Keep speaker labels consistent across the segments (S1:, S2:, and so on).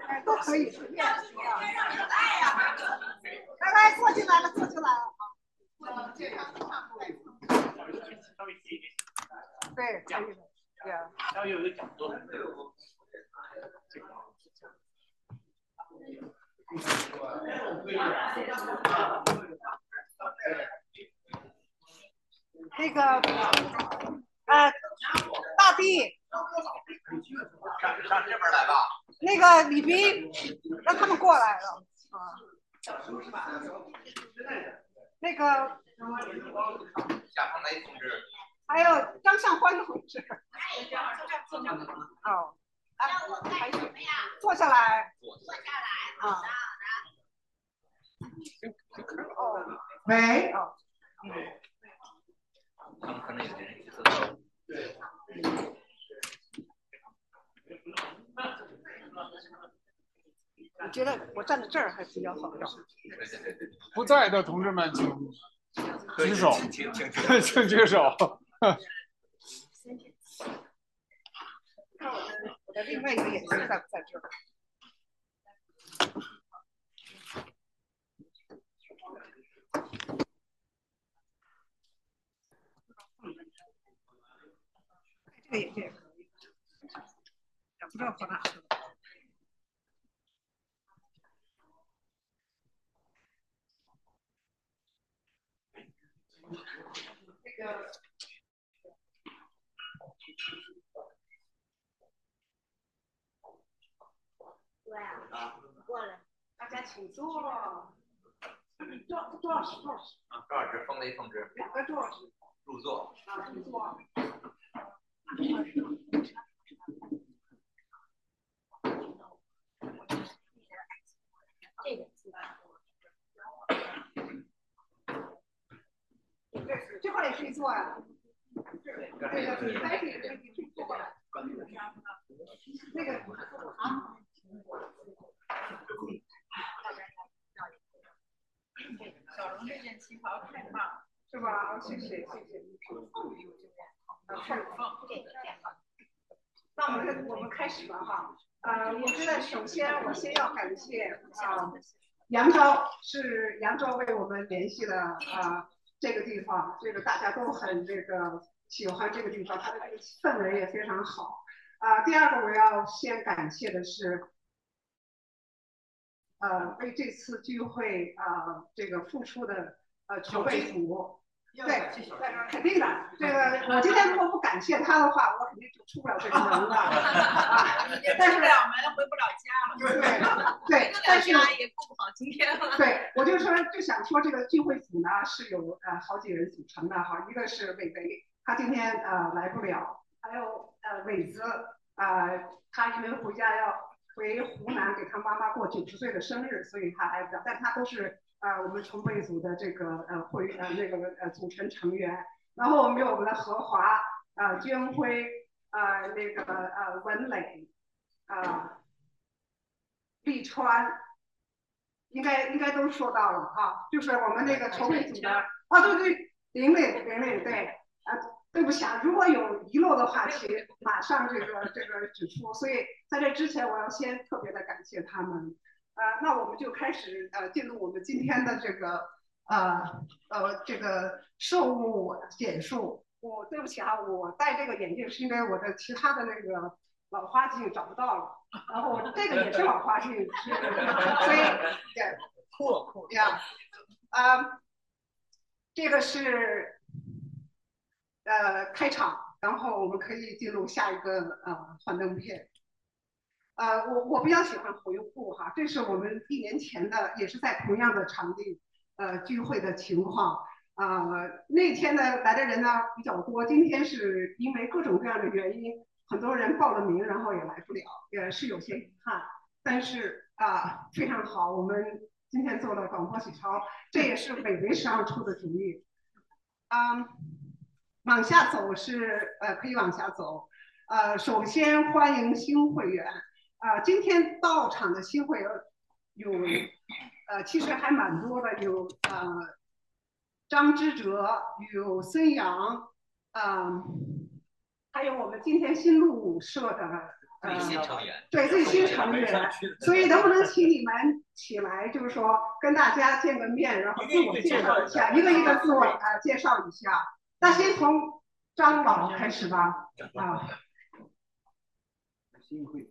S1: 都可以随便。来来，坐进来了，坐进来了。对，可以的。
S2: 要有一个角度。
S1: 那个，大地，
S3: 上这边来吧。
S1: 那个李斌，让他们过来了啊。那个
S3: 夏风雷同志，
S1: 还有张向欢同志。哦，坐下来。啊。哦，喂。哦。
S3: 他们可能有些人去厕所。
S1: 我觉得我站在这儿还比较好找。
S4: 不在的同志们，请举手，请举手。
S1: 看我的另外一个眼睛在不在这儿？这个眼镜也可以，也不知道跑哪去了。那个。过来，大家请坐。多少时？
S3: 啊，多少时？风雷同志。
S1: 2个多小时。
S3: 入座。
S1: 啊，入座。这块也可以坐呀。那个你开始也可以坐过来。那个啊。
S5: 小龙这件旗袍太棒了，
S1: 是吧？谢谢。那我们开始吧哈。我觉得首先我先要感谢杨昭，是杨昭为我们联系了这个地方，这个大家都很喜欢这个地方，它的这个氛围也非常好。第二个我要先感谢的是为这次聚会这个付出的筹备组。对，肯定的。这个我今天如果不感谢他的话，我肯定就出不了这个门了。但是
S5: 出不了门，回不了家了。
S1: 对，但是
S5: 也过不好今天了。
S1: 对，我就想说，这个聚会组呢是有好几人组成的哈，一个是伟伟，他今天来不了，还有伟子他因为要回湖南给他妈妈过90岁的生日，所以他来不了，但他都是我们筹备组的这个组成成员。然后我们有我们的何华娟辉文磊利川，应该都说到了啊，就是我们那个筹备组的对，玲玲对对不起啊，如果有遗漏的话，请马上这个指出。所以在这之前，我要先特别的感谢他们。那我们就开始进入我们今天的这个事务简述。对不起啊，我戴这个眼镜是因为我的其他的那个老花镜找不到了，然后这个也是老花镜，所以对酷呀这个是开场，然后我们可以进入下一个幻灯片。我比较喜欢回顾哈，这是我们1年前的，也是在同样的场地聚会的情况。那天呢来的人呢比较多，今天是因为各种各样的原因，很多人报了名，然后也来不了，也是有些遗憾。但是非常好，我们今天做了广播喜超，这也是伟伟上出的主意。往下走是可以往下走。首先欢迎新会员。今天到场的新会员有其实还蛮多的，有张之哲，有孙杨，还有我们今天新路社的
S3: 最新成员，
S1: 对最新成员，所以能不能请你们起来，就是说跟大家见个面，然后自我介绍一下，一个一个自我介绍一下。那先从张老开始吧。啊。
S6: 新会。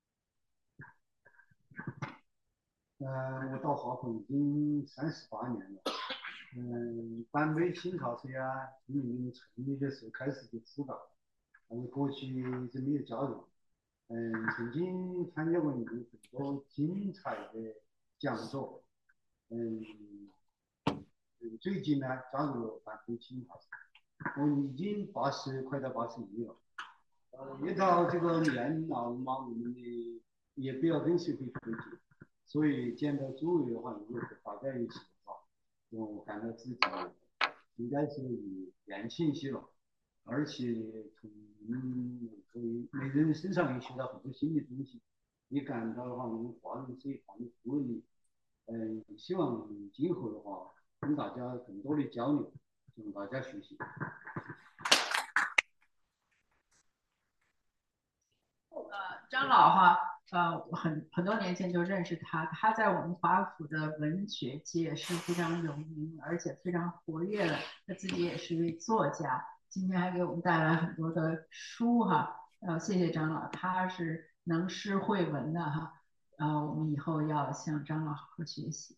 S6: 我到华府已经38年了。班杯新潮社啊，从你们成立的时候开始就知道，但是过去一直没有加入。曾经参加过你们很多精彩的讲座。最近呢加入了班杯新潮社，我已经快到81了。也到这个年了嘛，我们的也不要跟社会脱节，所以见到诸位的话，如果和大家一起的话，我感到自己应该是年轻一些了，而且从每人身上也学到很多新的东西，也感到的话，我们华人这一行的服务力，希望今后的话跟大家更多的交流，向大家学习。
S5: 张老哈，很多年前就认识他，他在我们华府的文学界是非常有名，而且非常活跃的。他自己也是一位作家，今天还给我们带来很多的书哈。谢谢张老，他是能诗会文的哈。我们以后要向张老好好学习。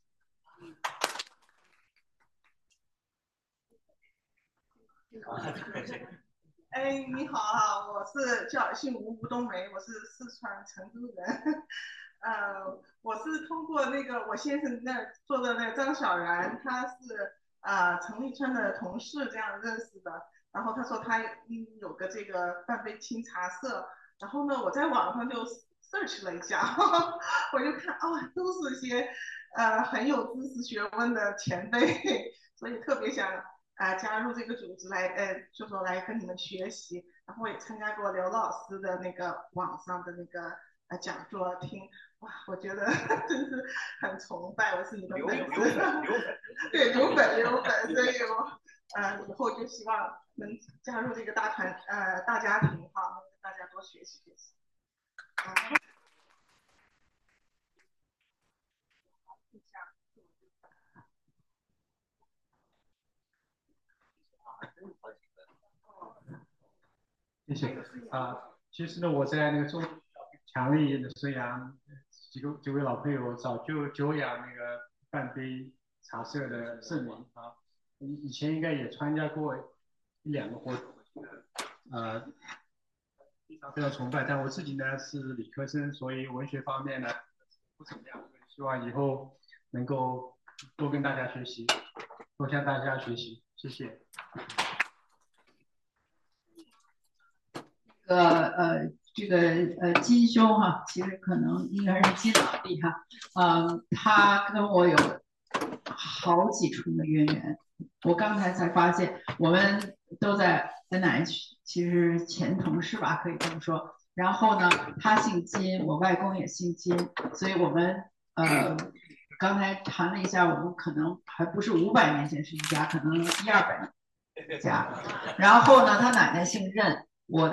S7: 你好哈，我是姓吴冬梅，我是四川成都人。我是通过那个我先生那做的那个张小然，他是陈立川的同事这样认识的。然后他说他有个这个半杯清茶社，然后呢我在网上就 search 了一下，我就看都是一些很有知识学问的前辈，所以特别想加入这个组织来就说来跟你们学习。然后我也参加过刘老师的那个网上的那个讲座听，哇，我觉得真是很崇拜，我是你的粉丝，对，刘粉，所以我以后就希望能加入这个大家庭哈，跟大家多学习学习。
S8: 谢谢其实呢，我在那个中强力的沈阳几位老朋友早就久仰那个半杯茶社的盛名啊，以前应该也参加过1-2个活动，非常崇拜。但我自己呢是理科生，所以文学方面呢不怎么样，希望以后能够多跟大家学习，多向大家学习，谢谢。
S5: 这个金兄哈，其实可能应该是金老弟哈，他跟我有好几重的渊源。我刚才才发现，我们都在 NH， 其实前同事吧，可以这么说。然后呢，他姓金，我外公也姓金，所以我们刚才谈了一下，我们可能还不是500年前是一家，可能100-200家。然后呢，他奶奶姓任。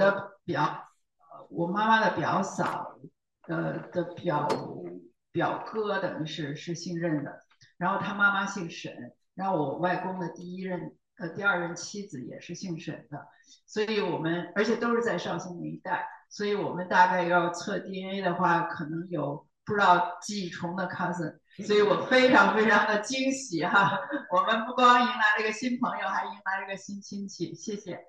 S5: 我妈妈的表嫂的表哥等于是姓任的，然后他妈妈姓沈，然后我外公的第2任妻子也是姓沈的，所以我们而且都是在绍兴那一带，所以我们大概要测 DNA 的话，可能有不知道几重的 cousin， 所以我非常非常的惊喜哈！我们不光迎来了一个新朋友，还迎来了一个新亲戚，谢谢。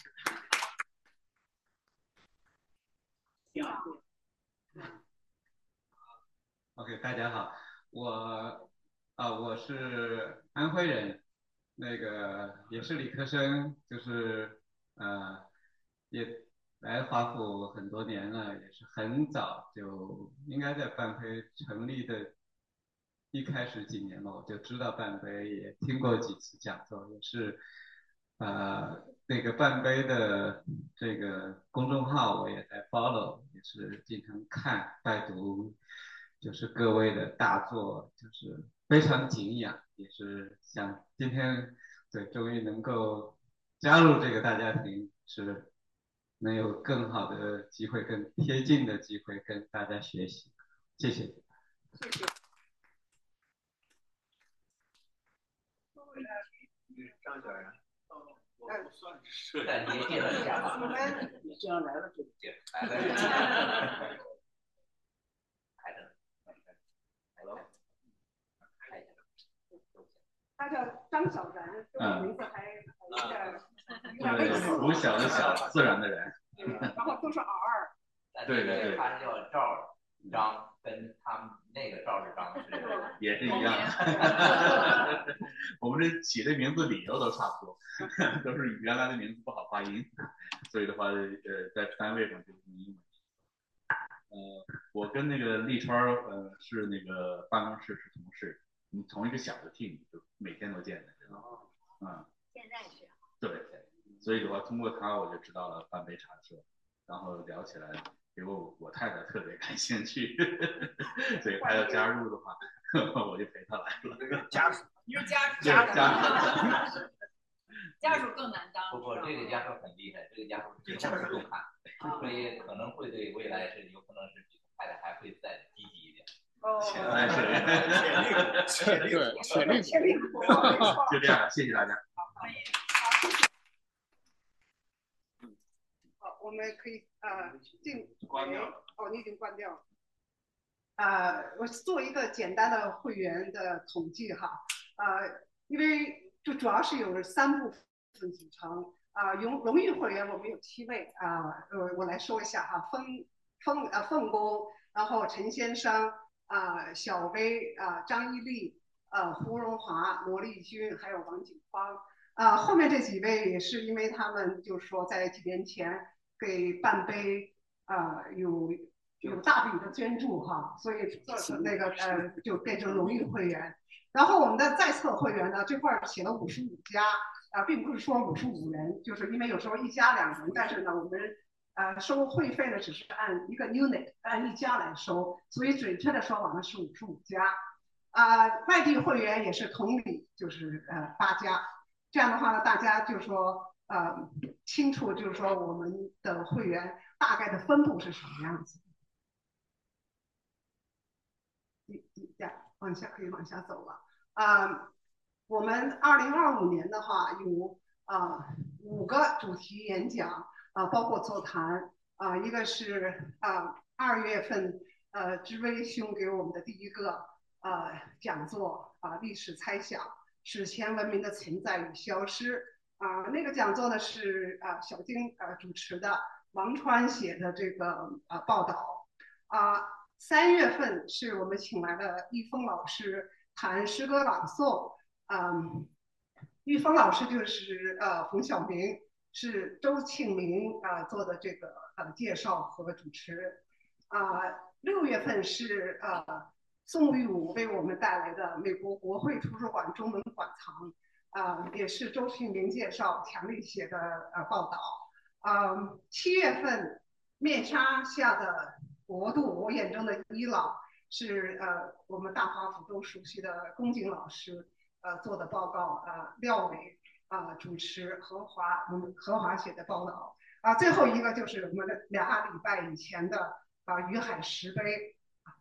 S9: OK， 大家好，我是安徽人，那个也是理科生，就是也来华府很多年了，也是很早就应该在半杯成立的一开始几年吧，我就知道半杯，也听过几次讲座，也是那个半杯的这个公众号我也在 follow， 也是经常看拜读，就是各位的大作，就是非常敬仰，也是想今天对终于能够加入这个大家庭，是能有更好的机会、更贴近的机会跟大家学习。谢谢。
S1: 谢谢。
S3: 张小然，
S2: 我不算是，
S3: 但你也介绍一下吧。
S2: 你这样来了就
S3: 来了。
S1: 他叫张小然，这个名字还有点类似。
S10: 拂晓的晓，自然的然。
S1: 然后都是 R。
S10: 对对对。
S3: 他叫赵张，跟他们那个赵志章是
S10: 也是一样的。我们这起这名字理由都差不多，都是原来的名字不好发音，所以的话，在单位上就是英文。我跟那个立川是那个办公室是同事，同一个小的 team， 就每天都见的。
S11: 现在是。
S10: 对，所以的话，通过他我就知道了半杯茶社，然后聊起来，结果我太太特别感兴趣，所以她要加入的话，我就陪她来了。
S2: 家属，
S11: 你是家属，家属更难当。
S3: 不，这个家属很厉害，这个家属结婚时都看，所以可能会对未来是有可能是比太太还会再积极一点。
S10: 潜力，就这样，谢谢大家。
S1: 好，我们可以
S2: 关掉了。
S1: 哦，你已经关掉了。我做一个简单的会员的统计哈，因为就主要是有3部分组成荣誉会员我们有7位我来说一下哈，凤公，然后陈先生小薇张一丽胡荣华、罗丽君还有王景芳后面这几位也是因为他们就是说在几年前给半杯有大笔的捐助哈，所以那个就变成荣誉会员。然后我们的在册会员呢，这块写了55家并不是说55人，就是因为有时候1家2人，但是呢我们收会费呢只是按一个 unit 按1家来收，所以准确的说法呢是55家。外地会员也是同理，就是8家。这样的话呢，大家就说清楚，就是说我们的会员大概的分布是什么样子。往下可以往下走了。我们2025年的话有5个主题演讲包括座谈一个是2月份知微兄给我们的第一个讲座历史猜想史前文明的存在与消失那个讲座呢是小丁主持的，王川写的这个报道3月份是我们请来了易峰老师谈诗歌朗诵，易峰老师就是冯晓明，是周庆明做的这个介绍和主持。6月份是宋玉武为我们带来的美国国会图书馆中文馆藏，也是周庆明介绍，强力写的报道。7月份面纱下的国度，我眼中的伊朗是我们大华府都熟悉的龚景老师做的报告，廖伟主持，何华写的报道最后一个就是我们2礼拜以前的于海十倍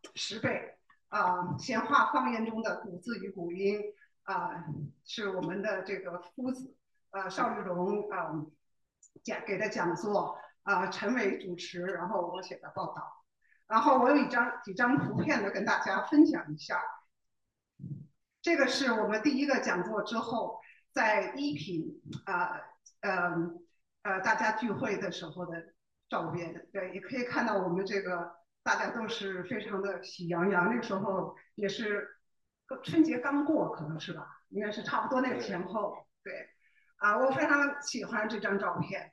S1: 闲话方言中的古字与古音是我们的这个夫子邵玉荣给的讲座陈伟主持，然后我写的报道。然后我有几张图片呢，跟大家分享一下。这个是我们第一个讲座之后，在一品大家聚会的时候的照片。对，也可以看到我们这个大家都是非常的喜洋洋。那个时候也是春节刚过，可能是吧，应该是差不多那个前后。对，我非常喜欢这张照片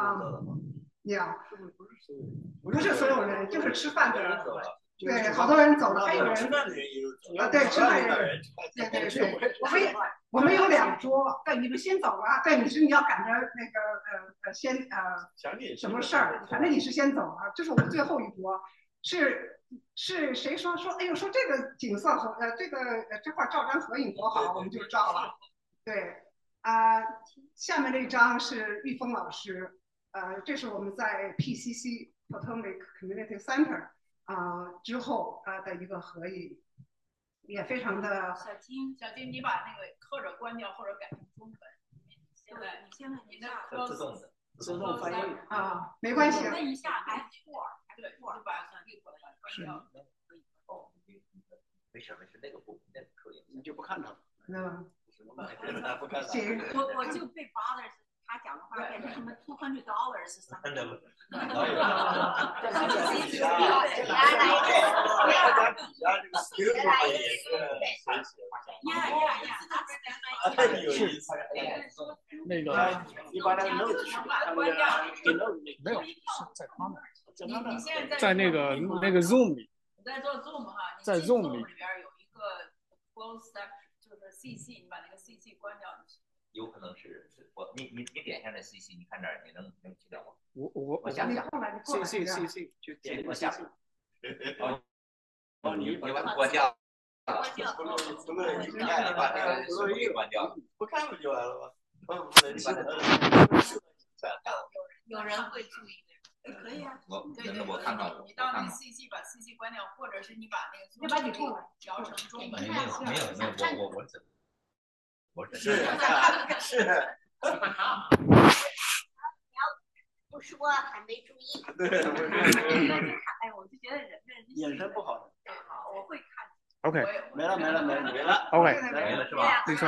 S1: 不是所有人，就是吃饭的人。对，好多人走了，还有人
S2: 吃饭的人也有走。
S1: 对，吃饭的人。对，我们有2桌，对，你们先走了。对，你要赶着那个先什么事儿？反正你是先走了，这是我们最后一桌。是谁说？哎呦，说这个景色和这块照张合影多好，我们就照了。对下面这张是玉峰老师。 这是我们在 PCC Potomac Community Center 之后的一个合影，也非常的。
S11: 小金，你把那个或者关掉，或者改成中文。现在你的
S2: 自动翻译
S1: 没关系。
S11: 问一下 F4， 对，就把这个关掉。
S3: 没事，那个不可以，
S2: 你就不看它。
S1: 不
S2: 看
S11: 我就被 bothers。他讲的话变成什么$200什么？
S4: 那个
S2: 你把那个 note
S4: 没有，是在他那儿，
S11: 你现在
S4: 在那个 Zoom 里。
S11: 你在做 Zoom 哈，
S4: 在 Zoom
S11: 里边有一个 close section， 就是 CC， 你把那个 CC 关掉就行。
S3: 有可能是你点一下那 CC， 你看这儿你能听到吗？
S4: 我
S3: 想想
S2: CC 就点我下。
S3: 你把它关掉。不乐意，你把这个手机关掉，
S2: 不看不就完了吗？
S11: 有人会注意的，可以啊。
S3: 我看看。
S11: 你到那个 CC 把 CC 关掉，或者是你把那个调成中文。
S3: 没有，我
S2: 是。
S11: 不说还没注意。
S2: 对，
S11: 哎，我就觉得人的
S2: 眼神不好。
S11: 好，我会看。
S4: OK。
S2: 没了。
S4: OK。
S3: 没了是吧？
S4: 没错。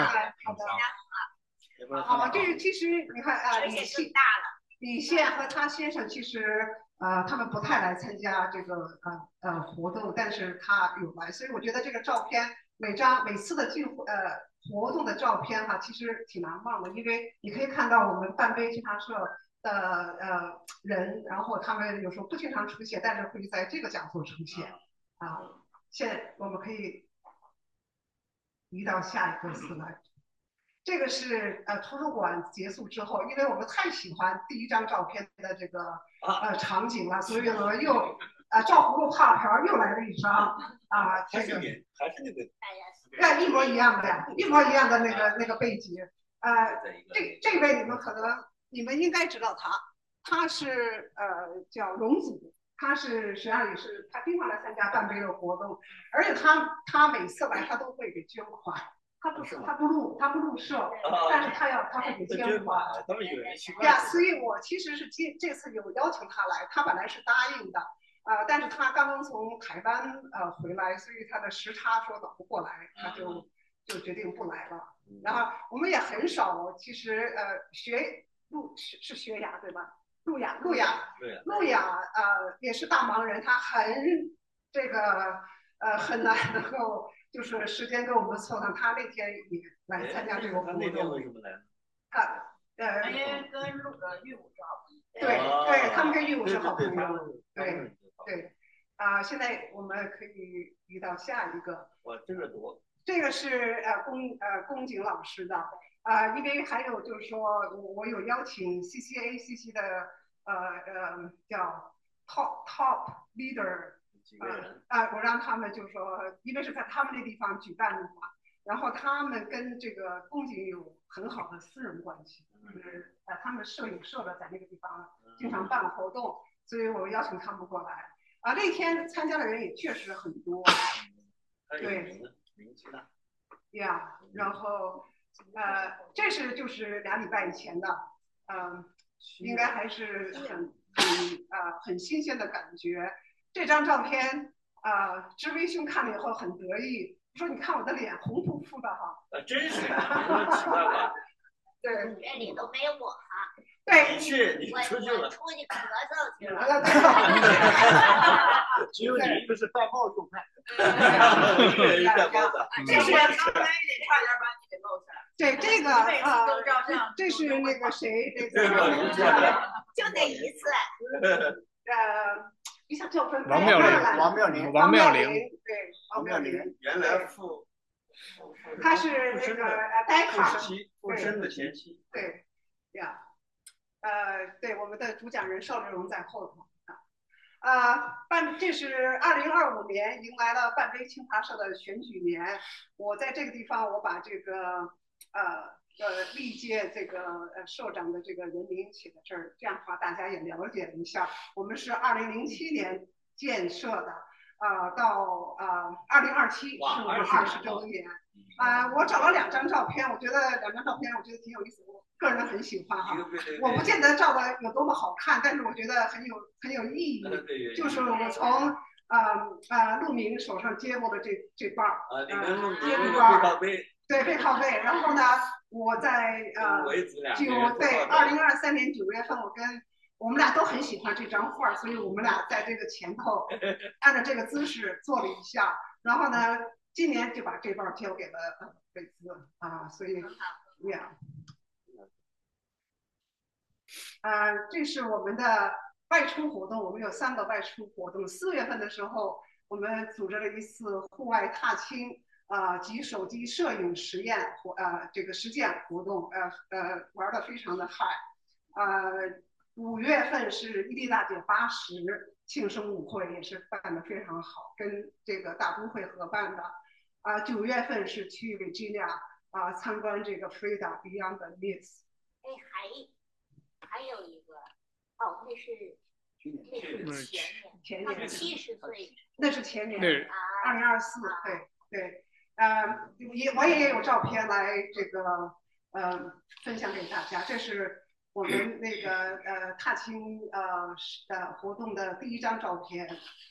S1: 好，这是其实你看李现和他先生其实他们不太来参加这个活动，但是他有来，所以我觉得这个照片每次的活动的照片其实挺难忘的，因为你可以看到我们半杯剧茶社的人，然后他们有时候不经常出现，但是会在这个讲座出现现在我们可以移到下一个slide。这个是图书馆结束之后，因为我们太喜欢第一张照片的这个场景了，所以呢又照葫芦泡瓢又来了一张这个
S2: 还是那个
S1: 一模一样的呀，一模一样的那个背景这位你们应该知道他是叫龙祖，他是实际上也是他经常来参加半杯的活动，而且他每次来他都会给捐款。他不入社，但是他会给捐款。所以我其实是这次有邀请他来，他本来是答应的，但是他刚刚从台湾回来，所以他的时差说倒不过来，他就决定不来了。然后我们也很少，其实是学雅对吧？路亚也是大忙人，他很难能够。就是时间跟我们凑上，他那天也来参加这个活动。
S2: 他那天为什么来呢？
S11: 因为跟玉武是好朋友。
S1: 对，他们跟玉武是好朋友。对。现在我们可以移到下一个。
S2: 哇，这个多。
S1: 这个是龚景老师的因为还有就是说我有邀请 CCACC 的叫 top leader。我让他们就说，因为是在他们那地方举办的嘛，然后他们跟这个龚景有很好的私人关系，就是他们摄影社的在那个地方经常办活动，所以我邀请他们过来那天参加的人也确实很多，对，
S2: 名气大
S1: 呀，然后这是就是2礼拜以前的，应该还是很新鲜的感觉。这张照片志威兄看了以后很得意，说你看我的脸红扑扑的哈。
S2: 真是，奇怪吧？
S1: 对，
S11: 这里都没有我哈。
S1: 对，
S2: 你出去了，
S11: 出去咳嗽去了。
S2: 只有你一个是戴帽用派，
S1: 这是
S11: 刚才得差点把你给露出来。
S1: 对，这个这是那个谁，
S11: 就那一次。
S1: 一下叫分
S4: 王妙龄，
S1: 对，王妙龄，
S2: 原来
S1: 他是那个戴卡
S2: 附身的前妻，
S1: 对呀，对，我们的主讲人邵志荣在后头这是2025年迎来了半杯清茶社的选举年，我在这个地方我把这个历届这个社长的这个人名写在这儿，这样的话大家也了解一下。我们是2007年建设的，到2027是我们20周年。我找了2张照片，我觉得2张照片我觉得挺有意思，我个人很喜欢哈。我不见得照的有多么好看，但是我觉得很有意义。就是我从陆明手上接过的这包接力包，对，背靠背。然后呢，我在2023年9月份，我们俩都很喜欢这张画，所以我们俩在这个前头按照这个姿势做了一下。然后呢，今年就把这包交给了贝兹所以这是我们的外出活动，我们有3个外出活动。4月份的时候，我们组织了一次户外踏青及手机摄影实验这个实践活动，玩得非常的嗨。5月份是伊利大姐80庆生舞会，也是办得非常好，跟这个大都会合办的。9月份是去 Virginia 参观这个 Frida Beyond the Myths。
S12: 还有一个那是前年70岁，
S1: 那是前年2024，对，我也有照片来这个分享给大家，这是我们那个踏青活动的第1张照片。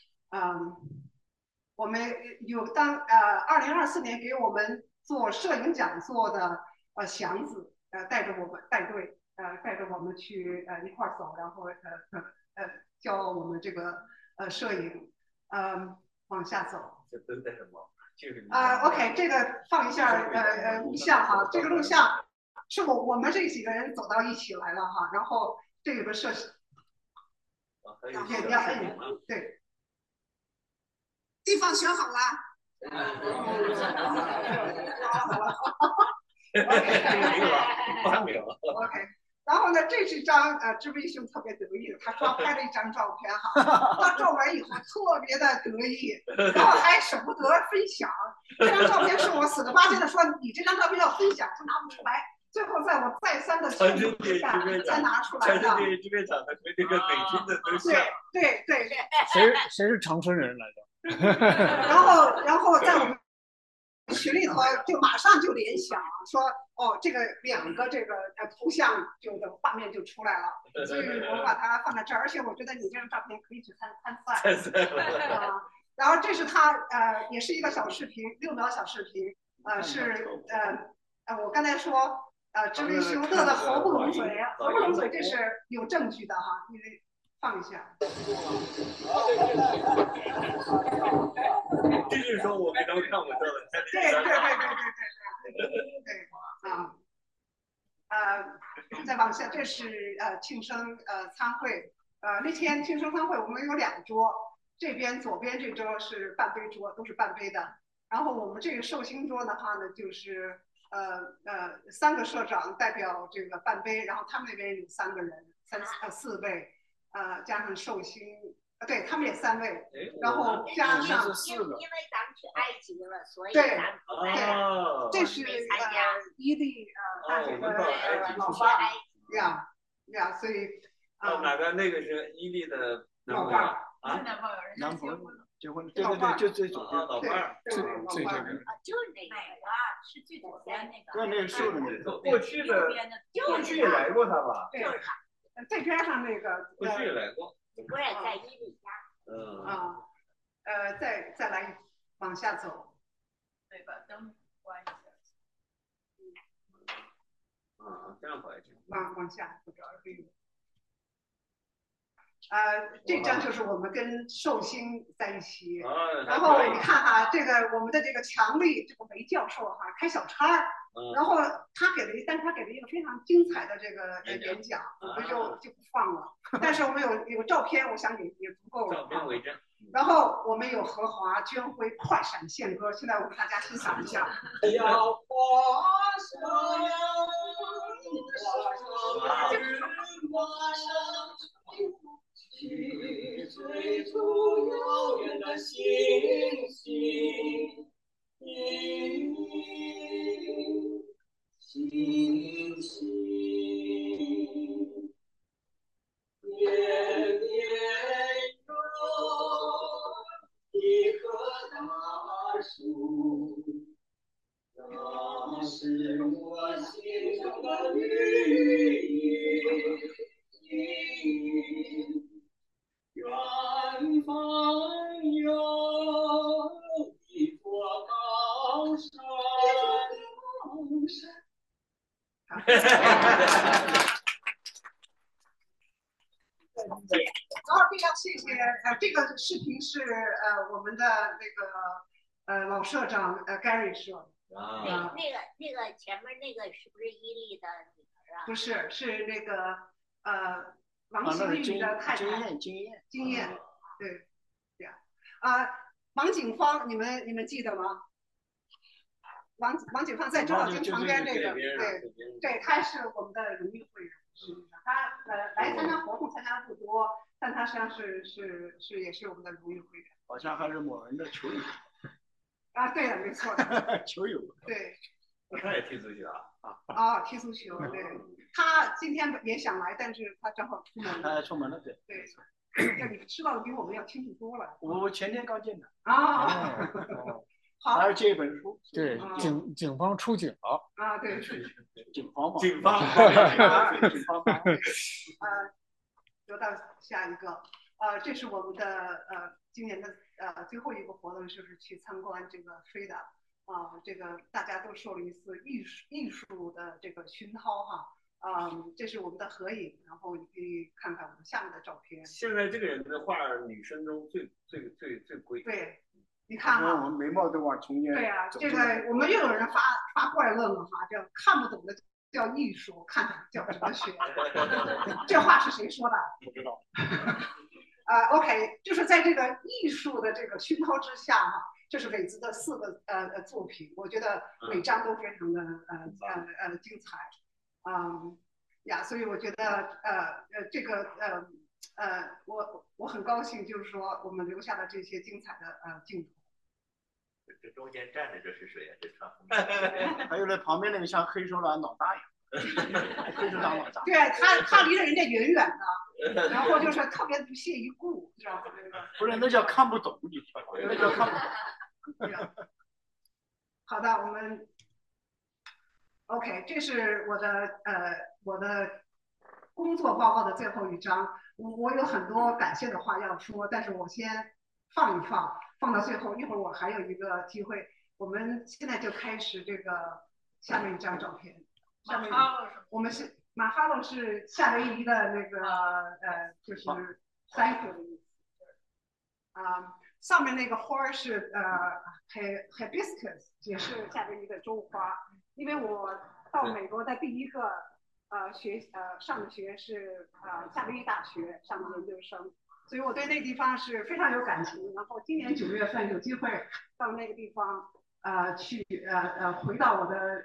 S1: 我们有2024年给我们做摄影讲座的祥子带着我们带队。带着我们去一块儿走，然后教我们这个摄影，往下走。
S2: 这都在什么
S1: ？OK， 这个放一下录像哈，这个录像是我们这几个人走到一起来了哈，然后这有个摄像，也要摁，对，地方选好了。OK。然后呢，这是张志威兄特别得意的，他说拍了一张照片哈，他照完以后特别的得意，然后还舍不得分享。这张照片是我死了吧唧的说你这张照片要分享，他拿不出来，最后在我再三的劝阻下才拿出来的。
S2: 长春电影制片厂的和这个北京的都像。
S1: 对。
S4: 谁是长春人来着？
S1: 然后在我们群里头就马上就联想说，这个2个这个图像就的画面就出来了，所以我把它放在这儿，而且我觉得你这张照片可以去参赛。然后这是他也是一个小视频，6秒小视频，是我刚才说志威兄乐得合不拢嘴，这是有证据的哈，因为放一下。
S2: 这就是说我没能看我照的。
S1: 对，再往下，这是庆生餐会。那天庆生餐会我们有2桌，这边左边这桌是半杯桌，都是半杯的。然后我们这个寿星桌的话呢，就是3个社长代表这个半杯，然后他们那边有3个人，4位，加上寿星。对他们也3位，然后加上
S12: 因为咱们去埃及了，所以
S1: 对
S12: 咱不在
S1: 这是伊利大姐的老伴呀，所以
S2: 哪个那个是伊利的
S1: 老伴儿
S4: 男朋友结婚，对，就最左边
S2: 老伴儿，
S4: 最这个，
S12: 就是那个是最左边那个，
S4: 对，那个瘦的那个，
S2: 过去也来过他吧？
S1: 对，这边上那个
S2: 过去也来过。
S12: 我也在伊利家。
S1: 再来往下走。
S11: 对，把灯关一下。
S2: 这样好一点。
S1: 往下，不着这张就是我们跟寿星在一起，然后你看哈，这个我们的这个强力这个韦教授哈开小差，然后他给了一个非常精彩的这个演讲，我们就不放了，但是我们有照片，我想也足够了。
S2: 照片为证。
S1: 然后我们有荷华捐辉快闪献歌，现在我们大家欣赏一下。
S13: 要华山，去追逐遥远的星星，星是我心中的绿荫。远方有一座高山，
S1: 好，非常谢谢。这个视频是我们的那个老社长Gary 说的。
S12: 那个前面那个是不是伊利的女儿啊？
S1: 不是，是那个王新玉的太太经验，对，对呀。王景芳，你们记得吗？王景芳在周小军旁边这个，对，他是我们的荣誉会员，实际上他来参加活动参加的不多，但他实际上是也是我们的荣誉会员。
S14: 好像还是某人的球友。
S1: 对了，没错。
S14: 球友。
S1: 对。
S2: 他也踢足球
S1: 踢足球，对。他今天也想来，但是他正好出门了。
S14: 出门了，对。
S1: 对。你知道的比我们要清楚多了。
S14: 我前天刚见的。
S1: 好。
S14: 还要借一本书。
S4: 对，警方出警了。
S1: 对。
S14: 警方嘛。
S2: 警方。
S1: 说到下一个，这是我们的今年的最后一个活动，就是去参观这个FRIDA。这个大家都受了一次艺术的这个熏陶哈。这是我们的合影，然后你可以看看我们下面的照片。
S2: 现在这个人的画，女生中最贵。
S1: 对，你看哈，
S14: 我们眉毛都往中间。
S1: 对啊，这个我们又有人发过来问了哈，这看不懂的叫艺术，看懂叫哲学。这话是谁说的？
S14: 不知道。
S1: OK， 就是在这个艺术的这个熏陶之下哈，这是韦兹的4个作品，我觉得每张都非常的精彩。所以我觉得这个我很高兴，就是说我们留下了这些精彩的镜头。
S3: 这中间站着这是谁呀？这穿红衣。
S14: 还有那旁边那个像黑手党老大一样。黑手党老大。
S1: 对，他离着人家远远的，然后就是特别不屑一顾，知道吗？
S14: 不是，那叫看不懂，你知道吗？那叫看不懂。
S1: 好的，我们。OK， 这是我的工作报告的最后一章。我有很多感谢的话要说，但是我先放一放，放到最后。一会儿我还有一个机会，我们现在就开始这个下面一张照片。下面我们是马哈洛是夏威夷的那个就是 thank you 的意思。上面那个花是hibiscus， 也是夏威夷的州花。因为我到美国的第一个上的学是夏威夷大学上的研究生，所以我对那个地方是非常有感情。然后今年9月份有机会到那个地方去回到我的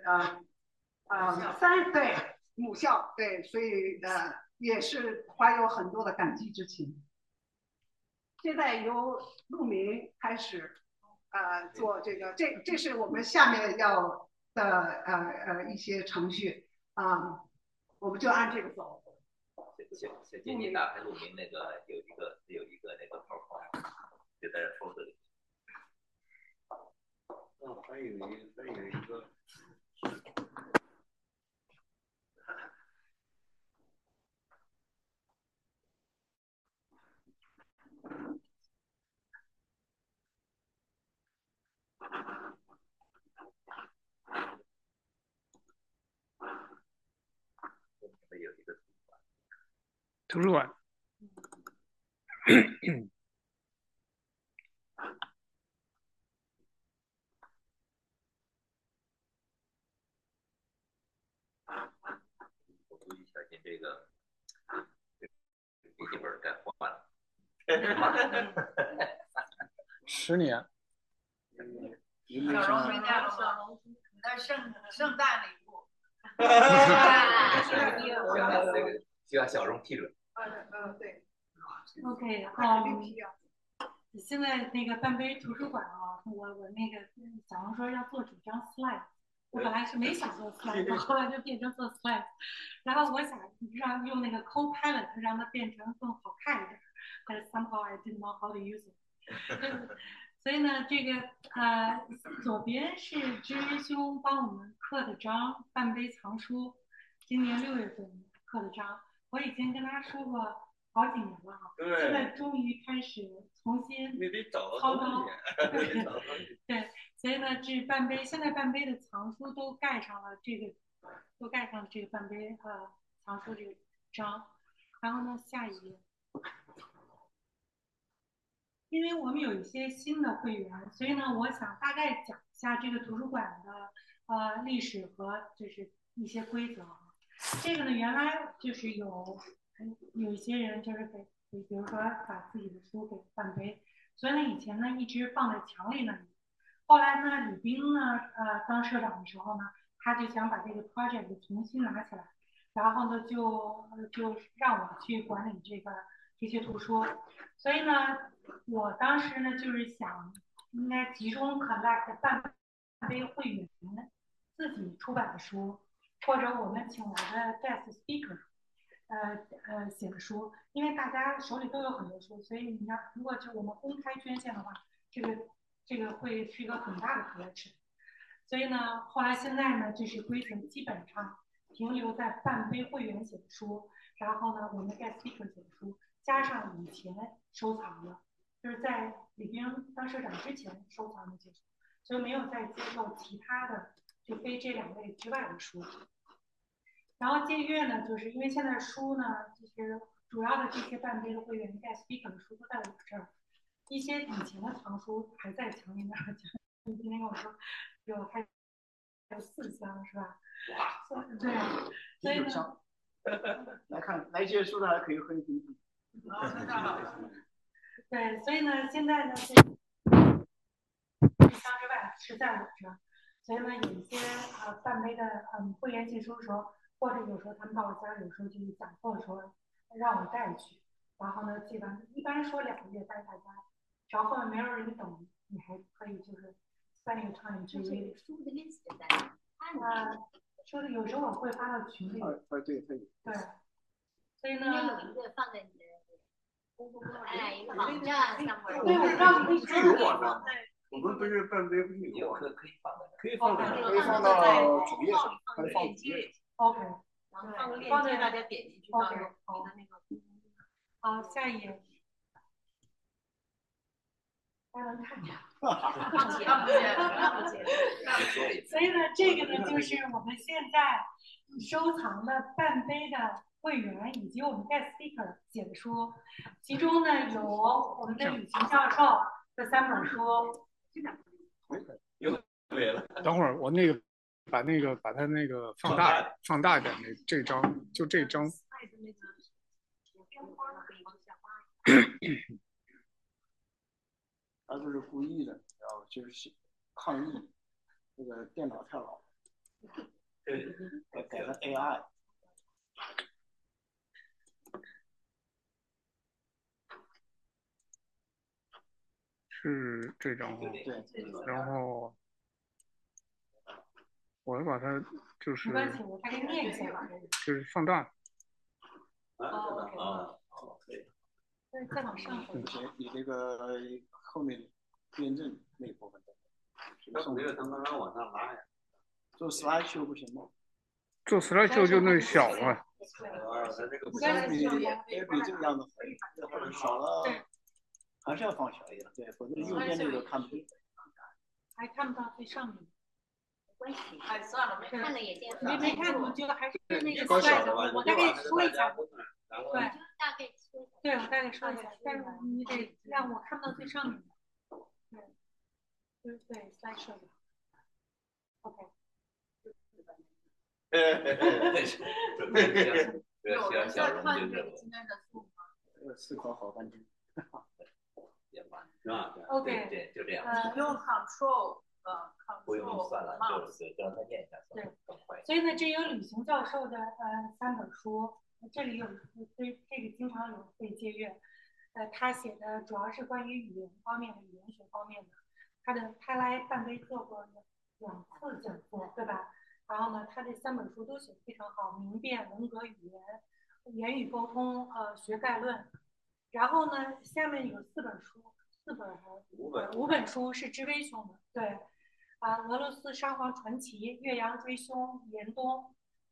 S1: 对母校，对，所以也是怀有很多的感激之情。现在由陆明开始做这个，这是我们下面要的一些程序我们就按这个走。
S3: 小姐，你打开录明那个有一个那个 PowerPoint， 就在这 folder 里。
S2: 还有一个。
S4: 图书馆。
S3: 我估计小心这个笔记本该换了。
S4: 10年。
S11: 小荣没带了吗？你的圣诞礼物。
S3: 行了，这个需要小荣批准。
S1: 对。
S15: OK， 现在那个半杯图书馆啊，我那个小荣说要做几张 slide， 我本来是没想做 slide， 后来就变成做 slide， 然后我想让用那个 Copilot 让它变成更好看一点，但是 somehow I didn't know how to use it 。 所以呢，这个左边是知兄帮我们刻的章，半杯藏书，今年6月份刻的章。我已经跟他说过好几年了哈，现在终于开始重新操刀。对，所以呢，这半杯现在半杯的藏书都盖上了这个，半杯藏书这个章。然后呢，下一页。因为我们有一些新的会员，所以呢，我想大概讲一下这个图书馆的历史和就是一些规则。这个呢，原来就是有一些人就是比如说把自己的书给半杯，所以呢，以前呢一直放在墙里那里。后来呢，李斌呢当社长的时候呢，他就想把这个 project 重新拿起来，然后呢就让我去管理这些图书，所以呢，我当时呢就是想应该集中 collect 半杯会员自己出版的书，或者我们请来的 guest speaker 写的书，因为大家手里都有很多书，所以你要如果就我们公开捐献的话，这个会是一个很大的 collection。所以呢，后来现在呢，这是规则基本上停留在半杯会员写的书，然后呢，我们 guest speaker 写的书，加上以前收藏的，就是在李冰当社长之前收藏的这些书，所以没有再接受其他的就非这2类之外的书。然后借阅呢，就是因为现在书呢，就是主要的这些半杯的会员 guest speaker 的书都在我这儿，一些以前的藏书还在墙里面。你今天跟我说还有4箱是吧？哇，对，所以呢，
S14: 来看来借书的还可以喝一瓶。
S15: 对，所以呢，现在呢是1箱之外是在我这儿，所以呢有一些半杯的会员寄书的时候，或者有时候他们到我家，有时候就是讲课的时候让我带去，然后呢寄完，一般说2个月带大家，只要后面没有人等，你还可以就是spend your time to read。书的 list 在说的有时候我会发到群里。
S14: 对。
S15: 对，所以呢，
S12: 有一个放在你的一个网站上面。
S15: 对，我知道你可以看。
S14: 有网站。我们不是半杯不是有
S3: 可以放的，
S14: 可以放到主页上，
S12: 放个链接。
S15: OK。
S12: 然后放个链接，大家点进去到你的那个。
S15: 好，下一页。大家能看见？所以呢，这个呢就是我们现在收藏的半杯的会员以及我们 guest speaker 写的书，其中呢有我们的李行教授的3本书。
S2: 又对了。
S4: 等会儿我把它那个放大一点，这张就这张。
S14: 他就是故意的，然后就是抗议这个电脑太老，改成 AI。
S4: 是这张
S14: 对，
S4: 然后我把它就是
S15: 没关系，我大概念一下吧。
S4: 就是放大。
S15: 对，再往上。
S14: 你这个后面辩证那一部分的，
S2: 没有从刚刚往上拉呀。
S14: 做 slideshow 不行吗？
S4: 做 slideshow 就那小嘛。
S14: 比这个样子少了，还是要放小一点，对，否则右边那个看不见。
S15: 还看不到最上面。
S12: 关系，哎，算了，没看了也见。
S15: 没看，我觉得还是那个 slide， 我大概说一下。对，
S12: 大概说一下。
S15: 对，我大概说一下，但是你得让我看到最上面的。对，slideshow。OK。
S3: 有人在看这个今天的书吗？
S14: 思考好半天。
S3: 是吧
S15: ？OK，
S3: 对，就这样。
S11: 用 control。
S3: 不用算了，就让他念一下，
S15: 对，所以呢，这有吕行教授的3本书，这里有这个经常有被借阅，他写的主要是关于语言方面的、语言学方面的，他来半杯做过2次讲座，对吧？然后呢，他这3本书都写得非常好，明辨、文革语言、言语沟通、学概论。然后呢，下面有4本书， 5本书是知微兄的，对，俄罗斯沙皇传奇、岳阳追凶、严冬，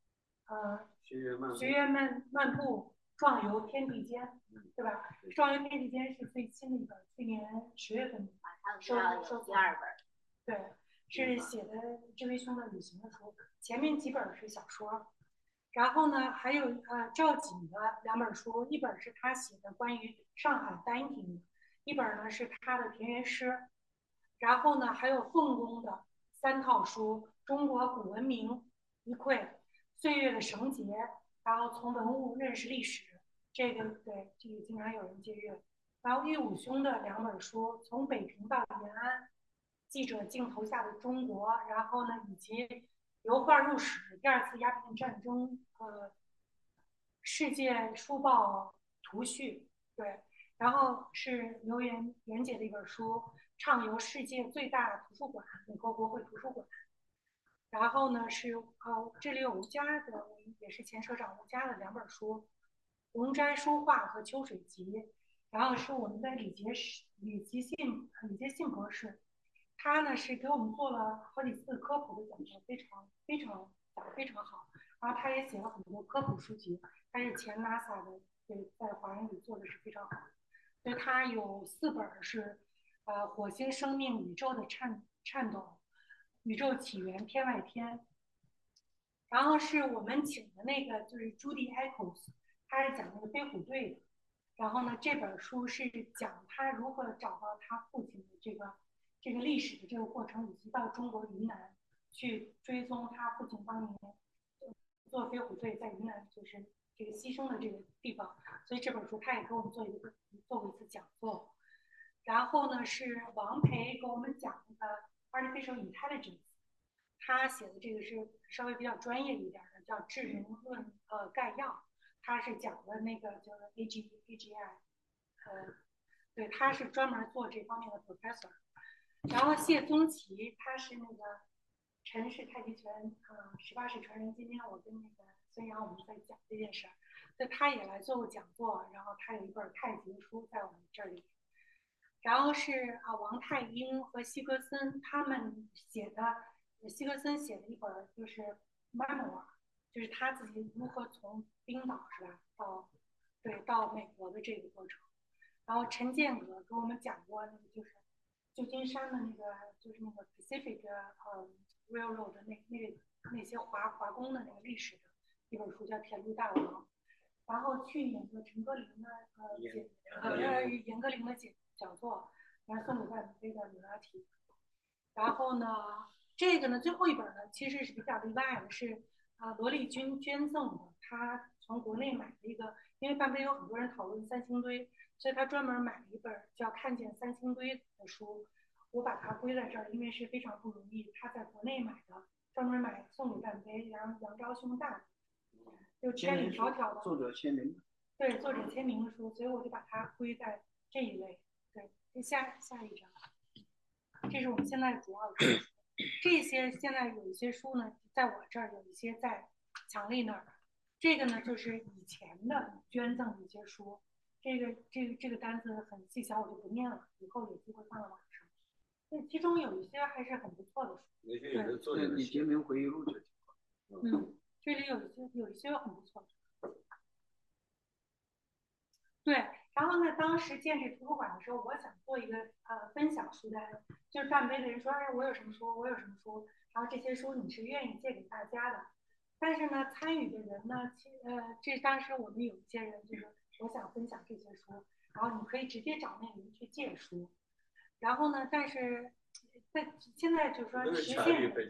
S15: 学院漫步、壮游天地间，对吧？壮游天地间是最新的一本，去年10月份收第2本，对，是写的知微兄的旅行的书，前面几本是小说。然后呢，还有赵瑾的2本书，一本是他写的关于上海单亭，一本呢是他的田园诗。然后呢，还有凤公的3套书：中国古文明一窥、岁月的绳结，然后从文物认识历史。这个对，这个经常有人借阅。然后玉武兄的2本书：从北平到延安，记者镜头下的中国，然后呢，以及油画入史、第2次鸦片战争，世界书报图序，对，然后是刘元姐的一本书，畅游世界最大图书馆——美国国会图书馆。然后呢是这里有吴佳的，也是前社长吴佳的2本书，《容斋书画》和《秋水集》。然后是我们的李杰信博士，他呢是给我们做了好几次科普的讲座，非常讲得非常好。然后他也写了很多科普书籍，他是前 NASA 的，对，在华人里做的是非常好。所以他有4本是火星生命、宇宙的颤抖、宇宙起源、天外天。然后是我们请的那个就是 Judy Eccles， 他是讲那个飞虎队的。然后呢，这本书是讲他如何找到他父亲的这个历史的这个过程，以及到中国云南去追踪他父亲当年坐飞虎队在云南就是这个牺牲的这个地方。所以这本书他也给我们做过一次讲座。然后呢是王培给我们讲的 Artificial Intelligence， 他写的这个是稍微比较专业一点的，叫《智能论概要》。他是讲的那个叫 AGI， 对，他是专门做这方面的 professor。然后谢宗奇，他是那个陈氏太极拳18式传人。今天我跟那个孙杨我们在讲这件事儿，所以他也来做过讲座。然后他有一本太极书在我们这里。然后是王太英和希格森他们写的，希格森写的一本就是 memoir， 就是他自己如何从冰岛是吧到美国的这个过程。然后陈建革给我们讲过那个就是旧金山的那个就是那个 Pacific Railroad 的那些华工的那个历史的一本书叫《铁路大王》。然后去年的陈格林的严歌苓的讲座，然后送给万飞的米拉提。然后呢，这个呢最后一本呢其实是比较例外的，是罗丽君捐赠的，他从国内买了一个，因为半杯有很多人讨论三星堆，所以他专门买了一本叫《看见三星堆》的书，我把它归在这儿，因为是非常不容易，他在国内买的，专门买送给半杯，然后杨昭兄大，就千里迢迢的
S14: 作者签名，
S15: 对，作者签名的书，所以我就把它归在这一类。对，下一章，这是我们现在主要的书。这些现在有一些书呢，在我这儿，有一些在强力那儿。这个呢，就是以前的捐赠的一些书。这个单子很细小，我就不念了，以后有机会放到网上。那其中有一些还是很不错的书。
S14: 那些有的作者李杰明回忆录就挺好。
S15: 这里有一些很不错的。对，然后呢，当时建这图书馆的时候，我想做一个分享书单，就是半杯的人说，哎，我有什么书，我有什么书，然后这些书你是愿意借给大家的。但是呢，参与的人呢，这当时我们有一些人就是我想分享这些书，然后你可以直接找那个人去借书。然后呢，但是现在就是说实现，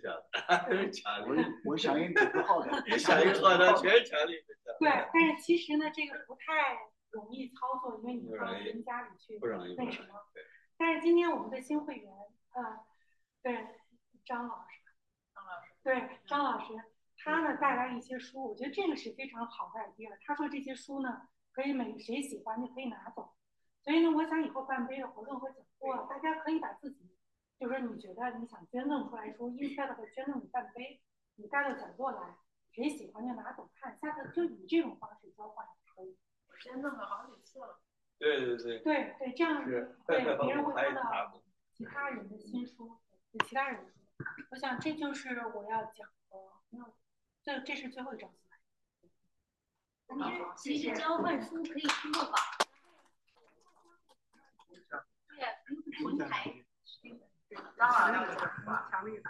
S14: 我响应这个号的，
S2: 响应号的全是强力分享。
S15: 对，但是其实呢，这个不太容易操作，因为你到人家里去那什么。但是今天我们的新会员，对张老师，对张老师，他呢带来一些书，我觉得这个是非常好的 idea。他说这些书呢，可以谁喜欢就可以拿走。所以呢，我想以后半杯的活动和讲座，大家可以把自己，就是说你觉得你想捐赠出来书 ，instead of 捐赠你半杯，你带到讲座来，谁喜欢就拿走看，下次就以这种方式交换也可以。
S11: 我捐赠了好几次了。
S2: 对，
S15: 这样对别人会看到其他人的新书，其他人的书。我想这就是我要讲的，这是最后一张
S12: slide。其实交换书可以通过网。对，平台。
S1: 当然了，强力的。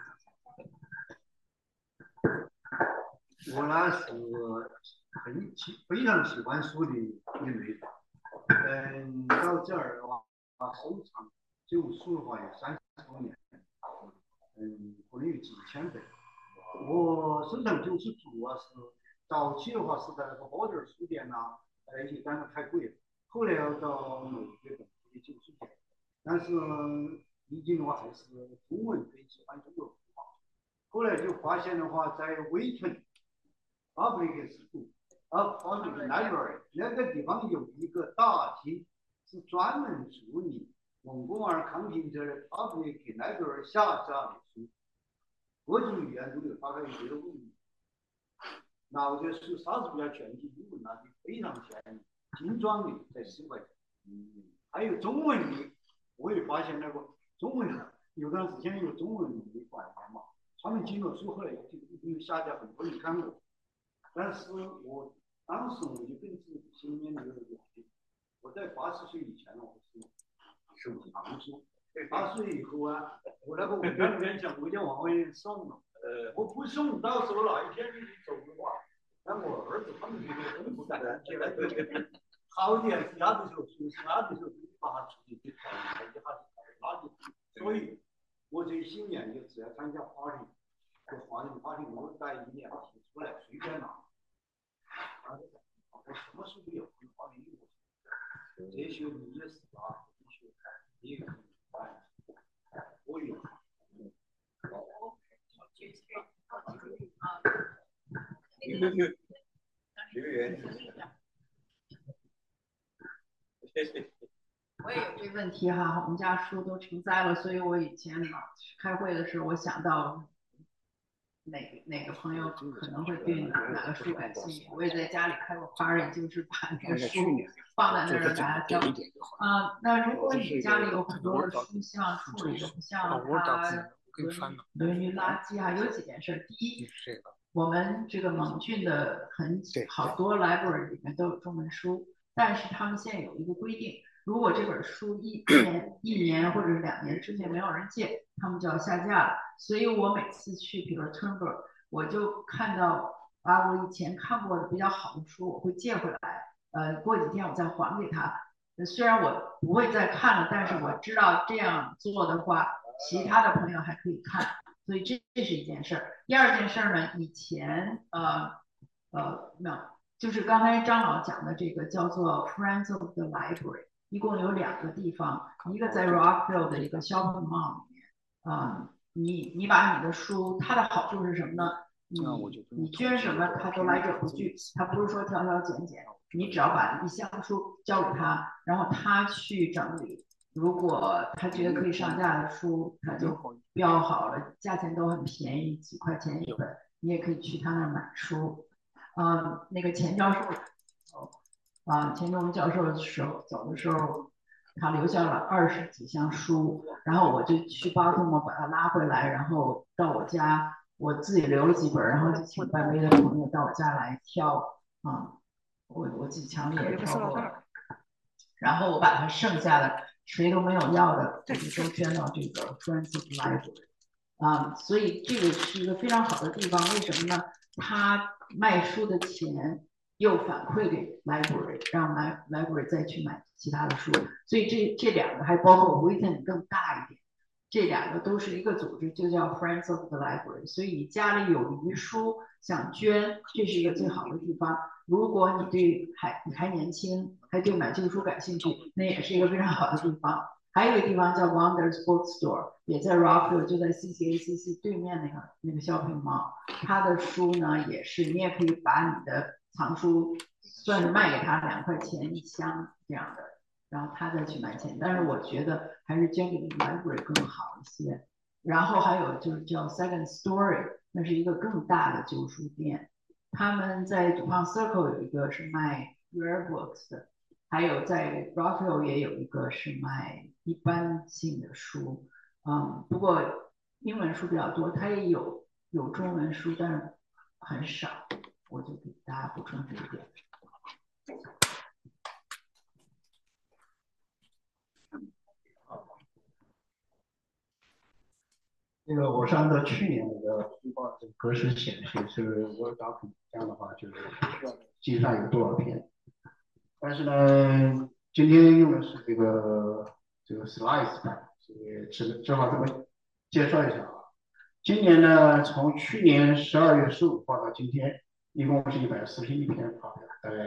S6: 我呢是非常喜欢书的一类。到这儿的话，收藏旧书的话有30多年，可能有几千本。我收藏旧书主要是早期的话是在那个宝点书店呐，一些单子太贵了，后来要到某些本地的旧书店，但是毕竟的话还是中文最喜欢中国文化。后来就发现的话，在威城 Public School、Public Library 那个地方有一个大厅，是专门处理蒙古尔康平这的 Public Library 下架的书，各种语言都有，大概有15种。那我觉得书啥子比较全集，英文那的非常便宜，精装的在10块钱。还有中文的，我也发现那个中文的，有段时间有中文的馆员嘛，他们进了书后来就有下架很多，你看过。但是我当时我就跟自己心里面有个约定，我在80岁以前呢，我是收藏书。80岁以后啊，我那个文章里面讲，我就往外面送了。我不送，到时候哪一天你走的话，那我儿子他们这个都不敢接来。好点其他的时候，其他的时候把它出去去搞，还是垃圾。所以，我这新年就只要参加 party， 就华人 party， 我带1、2题出来随便拿。我什么书都有，华人有。哲学、历史啊，文学、也有。我有。
S5: 我也有这问题哈，我们家书都成灾了，所以我以前开会的时候，我想到哪个朋友可能会对哪个书感兴趣，我也在家里开过 party， 就是把那个书放在那儿让大家挑。那如果你家里有很多的书，希望处理的不像它沦于垃圾啊，有几件事。第一，我们这个蒙郡的好多 library 里面都有中文书，但是他们现在有一个规定，如果这本书一年或者2年之内没有人借，他们就要下架了。所以我每次去，比如 Turnberg， 我就看到把我以前看过的比较好的书，我会借回来，过几天我再还给他。虽然我不会再看了，但是我知道这样做的话，其他的朋友还可以看，所以这是一件事儿。第二件事儿呢，以前就是刚才张老讲的这个叫做 Friends of the Library， 一共有2个地方，一个在 Rockville 的一个 shopping mall 里面，你把你的书，它的好处是什么呢？你捐什么，他都来者不拒，他不是说挑挑拣拣，你只要把1箱书交给他，然后他去整理。如果他觉得可以上架的书，他就标好了，价钱都很便宜，几块钱1本，你也可以去他那儿买书。那个钱教授，钱钟教授的时候走的时候，他留下了20几箱书，然后我就去Baltimore把他拉回来，然后到我家，我自己留了几本，然后就请半杯的朋友到我家来挑我自己墙里也挑过，然后我把他剩下的谁都没有要的，我就都捐到这个 Friends of Library。所以这个是一个非常好的地方，为什么呢？他卖书的钱又反馈给 library， 让 library 再去买其他的书，所以这2个还包括 Wheaton 更大一点，这2个都是一个组织，就叫 Friends of the Library。所以你家里有余书想捐，这是一个最好的地方。如果你还年轻，还对买旧书感兴趣，那也是一个非常好的地方。还有一个地方叫 Wonders Bookstore， 也在 Rockville， 就在 CCACC 对面那个 shopping mall。他的书呢也是，你也可以把你的藏书算是卖给他2块钱1箱这样的，然后他再去买钱。但是我觉得还是捐给 library 更好一些。然后还有就是叫 Second Story， 那是一个更大的旧书店。他们在 Dupont Circle 有一个是卖 rare books 的， 还有在 Raphael 也有一个是卖一般性的书，不过英文书比较多，它也有中文书，但是很少，我就给大家补充这一点。
S6: 那个我是按照去年那个汇报这个格式显示，是Word document 这样的话，就是需要计算有多少篇。但是呢，今天用的是这个 slides 版，所以只好这么介绍一下啊。今年呢，从去年12月15号到今天，一共是141篇发表，大概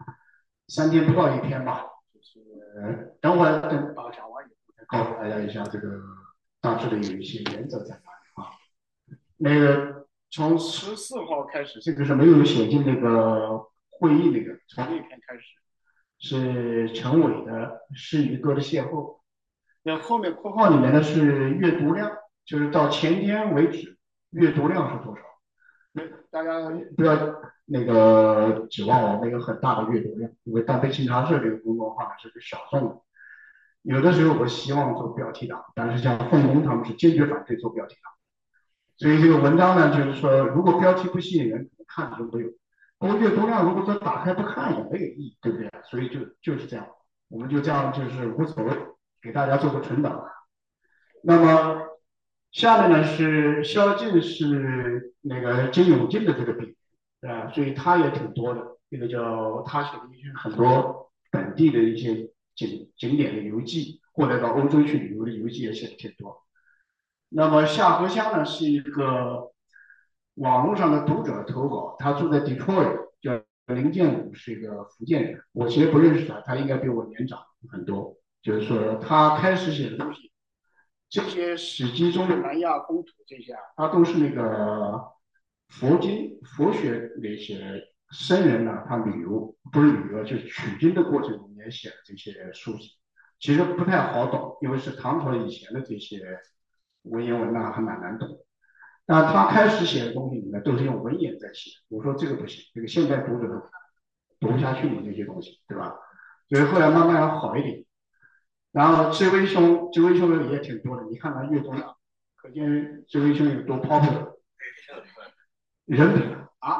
S6: 3天不到1篇吧。就是等会儿讲完以后再告诉大家一下这个大致的有一些原则在哪里啊。那个从14号开始，这个是没有写进那个会议那个，从那篇开始是陈伟的诗与歌的邂逅。那后面括号里面的是阅读量，就是到前天为止阅读量是多少？大家不要那个指望我们有很大的阅读量，因为大杯清茶社这个公众号是个小众的。有的时候我希望做标题党，但是像凤龙他们是坚决反对做标题党。所以这个文章呢，就是说如果标题不吸引人，看都没有。不过阅读量如果说打开不看也没有意义，对不对？所以就是这样，我们就这样就是无所谓，给大家做个存档。那么下面呢是萧劲是那个金永进的这个笔，所以他也挺多的。这个叫他写的一些很多本地的一些景点的游记，或者到欧洲去旅游的游记也写的挺多。那么夏荷香呢是一个网络上的读者投稿，他住在 Detroit， 叫林建武，是一个福建人。我其实不认识他，他应该比我年长很多。就是说他开始写的东西，这些史记中的南亚风土这些啊，他都是那个佛学那些僧人呢，他旅游不是旅游，就是取经的过程里面写的这些书籍，其实不太好懂，因为是唐朝以前的这些文言文呐，还蛮难懂。但他开始写的东西里面都是用文言在写，我说这个不行，这个现代读者读不下去你这些东西，对吧？所以后来慢慢要好一点。然后志威兄也挺多的，你看他阅读量，可见志威兄有多 popular。人品啊，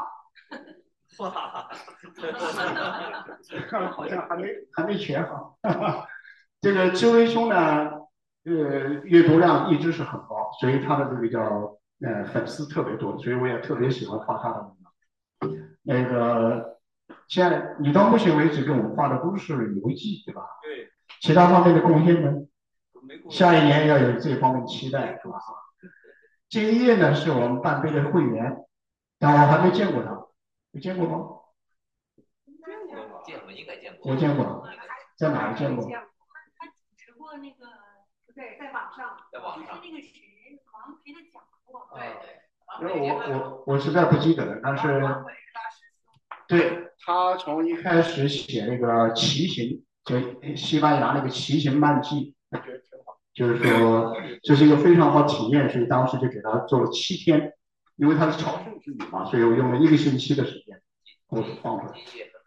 S6: 看好像还没学好。这个志威兄呢，阅读量一直是很高，所以他的这个叫粉丝特别多，所以我也特别喜欢画他的文章。那个现在你到目前为止给我们画的都是游记，对吧？
S2: 对。
S6: 其他方面的贡献呢？下一年要有这方面期待，是吧？这一页呢是我们半杯的会员，但我还没见过他，你见过吗？
S3: 见过，应该见过。
S6: 我见过，在哪里见过？
S15: 他主持过那个，
S1: 对，在网上。
S3: 在网上。
S15: 就是那个谁，好像陪他讲过。
S3: 对。
S6: 因为我实在不记得了，但是对他从一开始写那个骑行，就西班牙那个骑行漫记，我觉得挺好，就是说这是一个非常好体验，所以当时就给他做了7天，因为他是朝圣之旅嘛，所以我用了1个星期的时间，我放出来。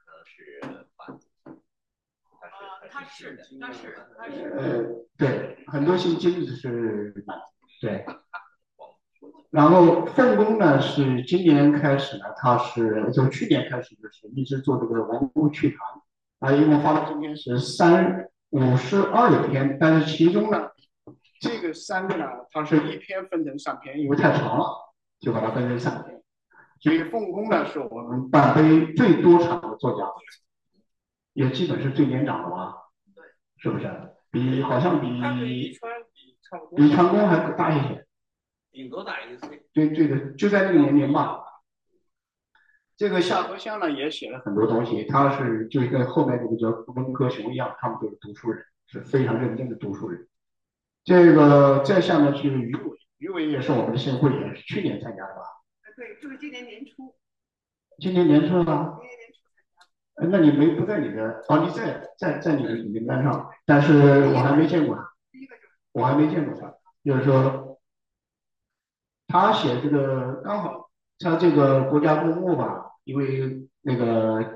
S11: 他是
S6: 对，很多姓金子是满族，对。然后凤公呢是今年开始呢，他是从去年开始就是一直做这个文物趣谈，一共发到今天是52篇，但是其中呢，这个3个呢，它是1篇分成3篇，因为太长了，就把它分成3篇。所以凤公呢是我们半杯最多产的作家，也基本是最年长的吧？对，是不是？好像比传公还大一些。
S2: 顶多大1岁。
S6: 对的，就在那个年龄吧。这个夏荷香呢也写了很多东西，他是就跟后面这个叫温科雄一样，他们都是读书人，是非常认真的读书人。这个再下面是于伟也是我们的新会员，是去年参加的吧？
S1: 对，就是今年年初。
S6: 今年年初吗？今年年初参加。那你不在你的你在你的名单上，但是我还没见过他。我还没见过他，就是说。他写这个刚好，他这个国家公墓吧，因为那个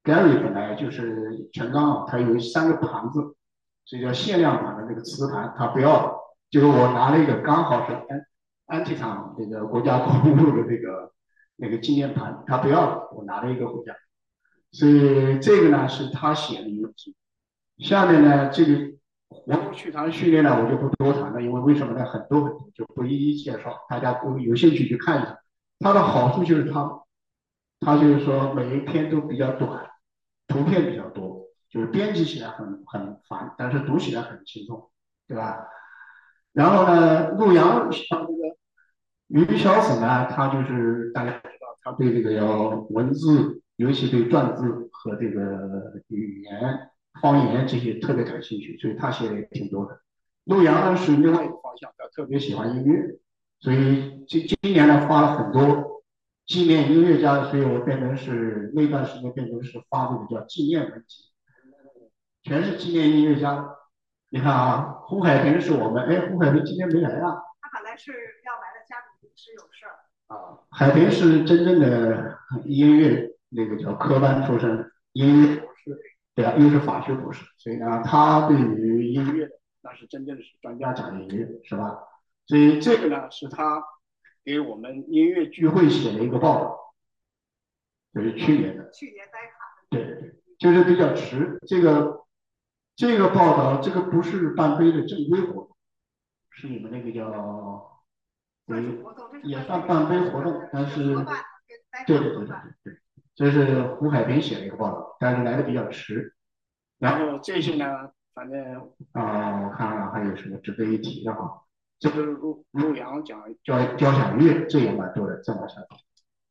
S16: Gary 本来就是全刚，他有3个盘子，所以叫限量版的那个瓷盘，他不要了，就是我拿了一个刚好是安提塔那个国家公物的那个纪念盘，他不要了，我拿了一个回家。所以这个呢是他写的游记。下面呢这个活动趣谈序列呢我就不多谈了，因为为什么呢？很多就不一一介绍，大家都有兴趣去看一下。它的好处就是它就是说每一篇都比较短，图片比较多，就是编辑起来很烦，但是读起来很轻松，对吧？然后呢，陆阳像这个于小沈呢，他就是大家知道，他对这个要文字，尤其对篆字和这个语言、方言这些特别感兴趣，所以他写的也挺多的。陆阳呢是另外一个方向，他特别喜欢音乐，所以今年呢发了很多纪念音乐家，所以我变成是那段时间变成是发这个叫纪念文集，全是纪念音乐家。你看啊，胡海平是我们，哎，胡海平今天没来啊。
S1: 他本来是要来的，家里临时有事儿。
S16: 啊，海平是真正的音乐那个叫科班出身，音乐博士，对啊，又是法学博士，所以呢，他对于音乐那是真正的是专家讲音乐，是吧？所以这个呢是他给我们音乐聚会写的一个报道，就是去年的。
S1: 去年呆卡。
S16: 对，就是比较迟。这个报道，这个不是半杯的正规活动，是你们那个叫。也算半杯活动，但是对，这是胡海平写的一个报道，但是来的比较迟。然后这些呢，反正我看看还有什么值得一提的哈。这个陆阳讲交响乐，这也蛮多的，这往下走。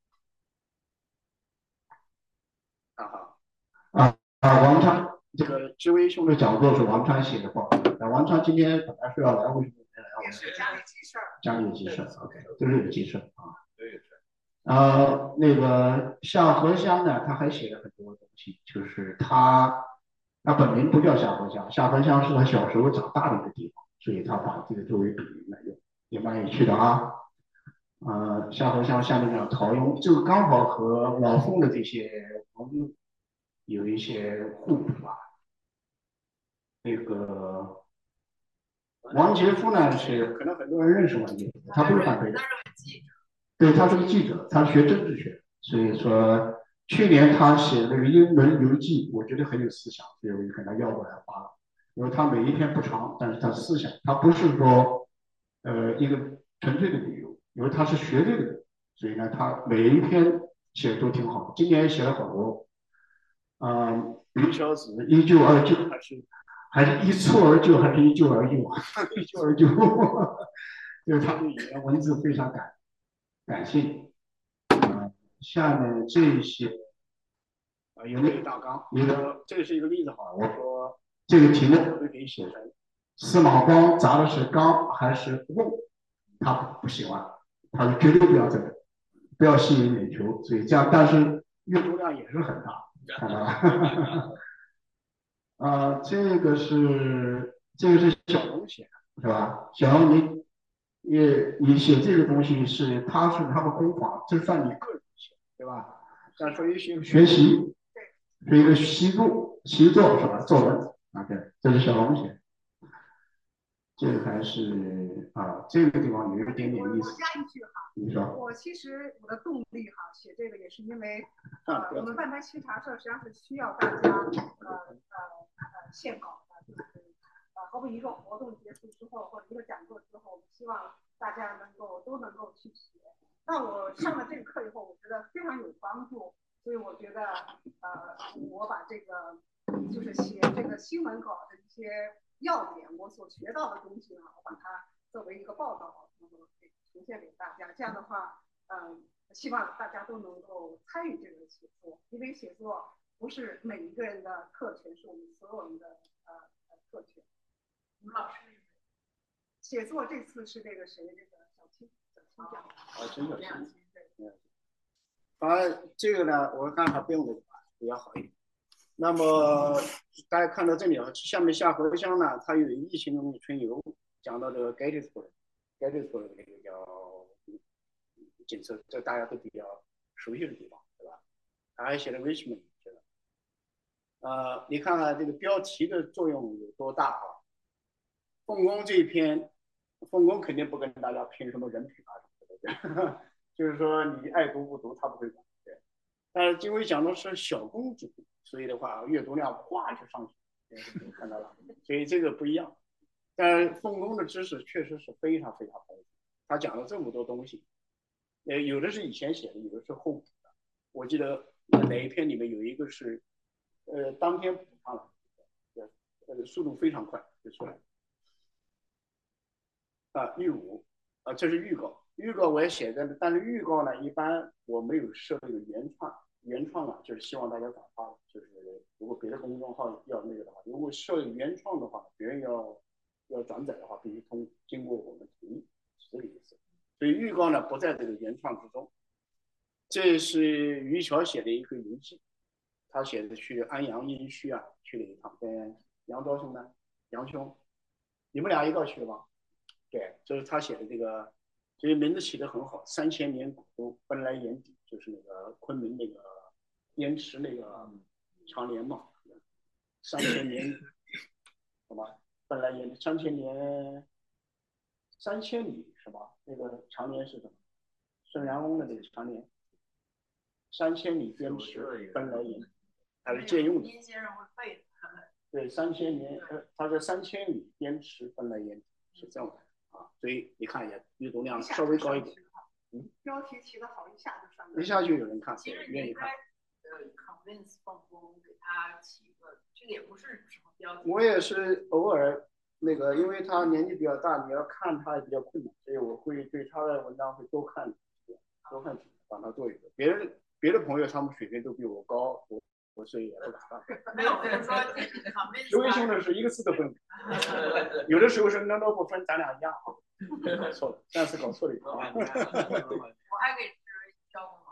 S16: 王川这个知微兄的讲座是王川写的报道，王川今天本来是要来，为什么没来？
S1: 也是家里急事儿。
S16: 家里有急事 ，OK， 都是有急事啊。那个像荷香呢，他还写了很多东西，就是他本名不叫夏荷香，夏荷香是他小时候长大的一个地方，所以他把这个作为笔名来用，也蛮有趣的啊。夏荷香下面讲陶俑，这个刚好和老凤的这些文物有一些互补吧。那个王杰夫呢是可能很多人认识王杰夫，他不是反对的。对，他是个记者，他学政治学，所以说去年他写那个英伦游记，我觉得很有思想，所以我就给他要过来发了。因为他每一篇不长，但是他思想，他不是说一个纯粹的旅游，因为他是学这个的，所以呢，他每一篇写的都挺好。今年写了好多，余小子一旧二旧还是一蹴而就，还是一旧而就啊？一旧而就，就是他对语言文字非常感性。下面这些有没有大纲？这是一个例子哈，我说这个题目会给写成司马光砸的是缸还是瓮，他不喜欢，他说绝对不要这个，不要吸引眼球，所以这样，但是阅读量也是很大，看到吧？这个是小龙写的，是吧？小龙你写这个东西是他们功法，这算你个人写，对吧？但属于学习，是一个习作是吧？作文，OK， 这是小龙写。这个还是这个地方有一点点意思。
S1: 我加一句哈，
S16: 你说。
S1: 我其实我的动力哈，写这个也是因为我们万白沏茶社实际上是需要大家献稿的，就是好比一个活动结束之后或者一个讲座之后，我们希望大家都能够去写。那我上了这个课以后，我觉得非常有帮助，所以我觉得我把这个就是写这个新闻稿的一些要点，我所学到的东西呢，我把它作为一个报道，然后呈现给大家。这样的话，希望大家都能够参与这个写作，因为写作不是每一个人的特权，是我们所有人的特权。我们老师写作这次是这个谁，这个小青讲
S16: 陈小青，对。反正这个呢，我看他不用的比较好一点。那么大家看到这里啊，下面下荷香呢，它有异形中的春游，讲到这个 Gettysburg 那个叫景色，这大家都比较熟悉的地方，对吧？他还写了 Richmond 这个，
S14: 你看看这个标题的作用有多大啊？凤公这一篇，凤公肯定不跟大家评什么人品啊什么的，就是说你爱读不读他不会管。对，但是因为讲的是小公主，所以的话阅读量哗就上去，看到了，所以这个不一样。但是凤公的知识确实是非常非常丰富，他讲了这么多东西，有的是以前写的，有的是后补的。我记得哪一篇里面有一个是，当天补上了，速度非常快就出来。预五，这是预告，预告我也写的，但是预告呢，一般我没有设这个原创啊，就是希望大家转发，就是如果别的公众号要那个的话，如果设原创的话，别人要转载的话，必须经过我们同意，是这个意思。所以预告呢不在这个原创之中。这是于桥写的一个游记，他写的去安阳殷墟啊去了一趟，跟杨昭兄呢，杨兄，你们俩一道去的吗？对，就是他写的这个，所以名字起得很好，3000年古都奔来眼底，就是那个昆明那个滇池那个长联嘛，3000年，什么奔来眼底3000里是吧？那个长联是什么？孙然翁的那个长联，3000里滇池奔来眼底，还是借用的。
S11: 殷先生会背的。
S14: 对，3000年，他是3000里滇池奔来眼底，是这样的。所以你看也阅读量稍微高一点，
S1: 标题起得好，一下就上来了，
S14: 一下就有人看，
S11: 其实
S14: 愿意看。
S11: convince 凤公给他起一个，这个也不是什么标题。
S14: 我也是偶尔那个，因为他年纪比较大，你要看他也比较困难，所以我会对他的文章会多看几遍，帮他做一个。别的朋友他们水平都比我高，我所以也不敢当。
S11: 没有，我是说 convince。
S14: 刘卫兄的是一个字都不能，有的时候是那不分，咱俩一样。搞错了，上次搞错了一个。我
S11: 还给交功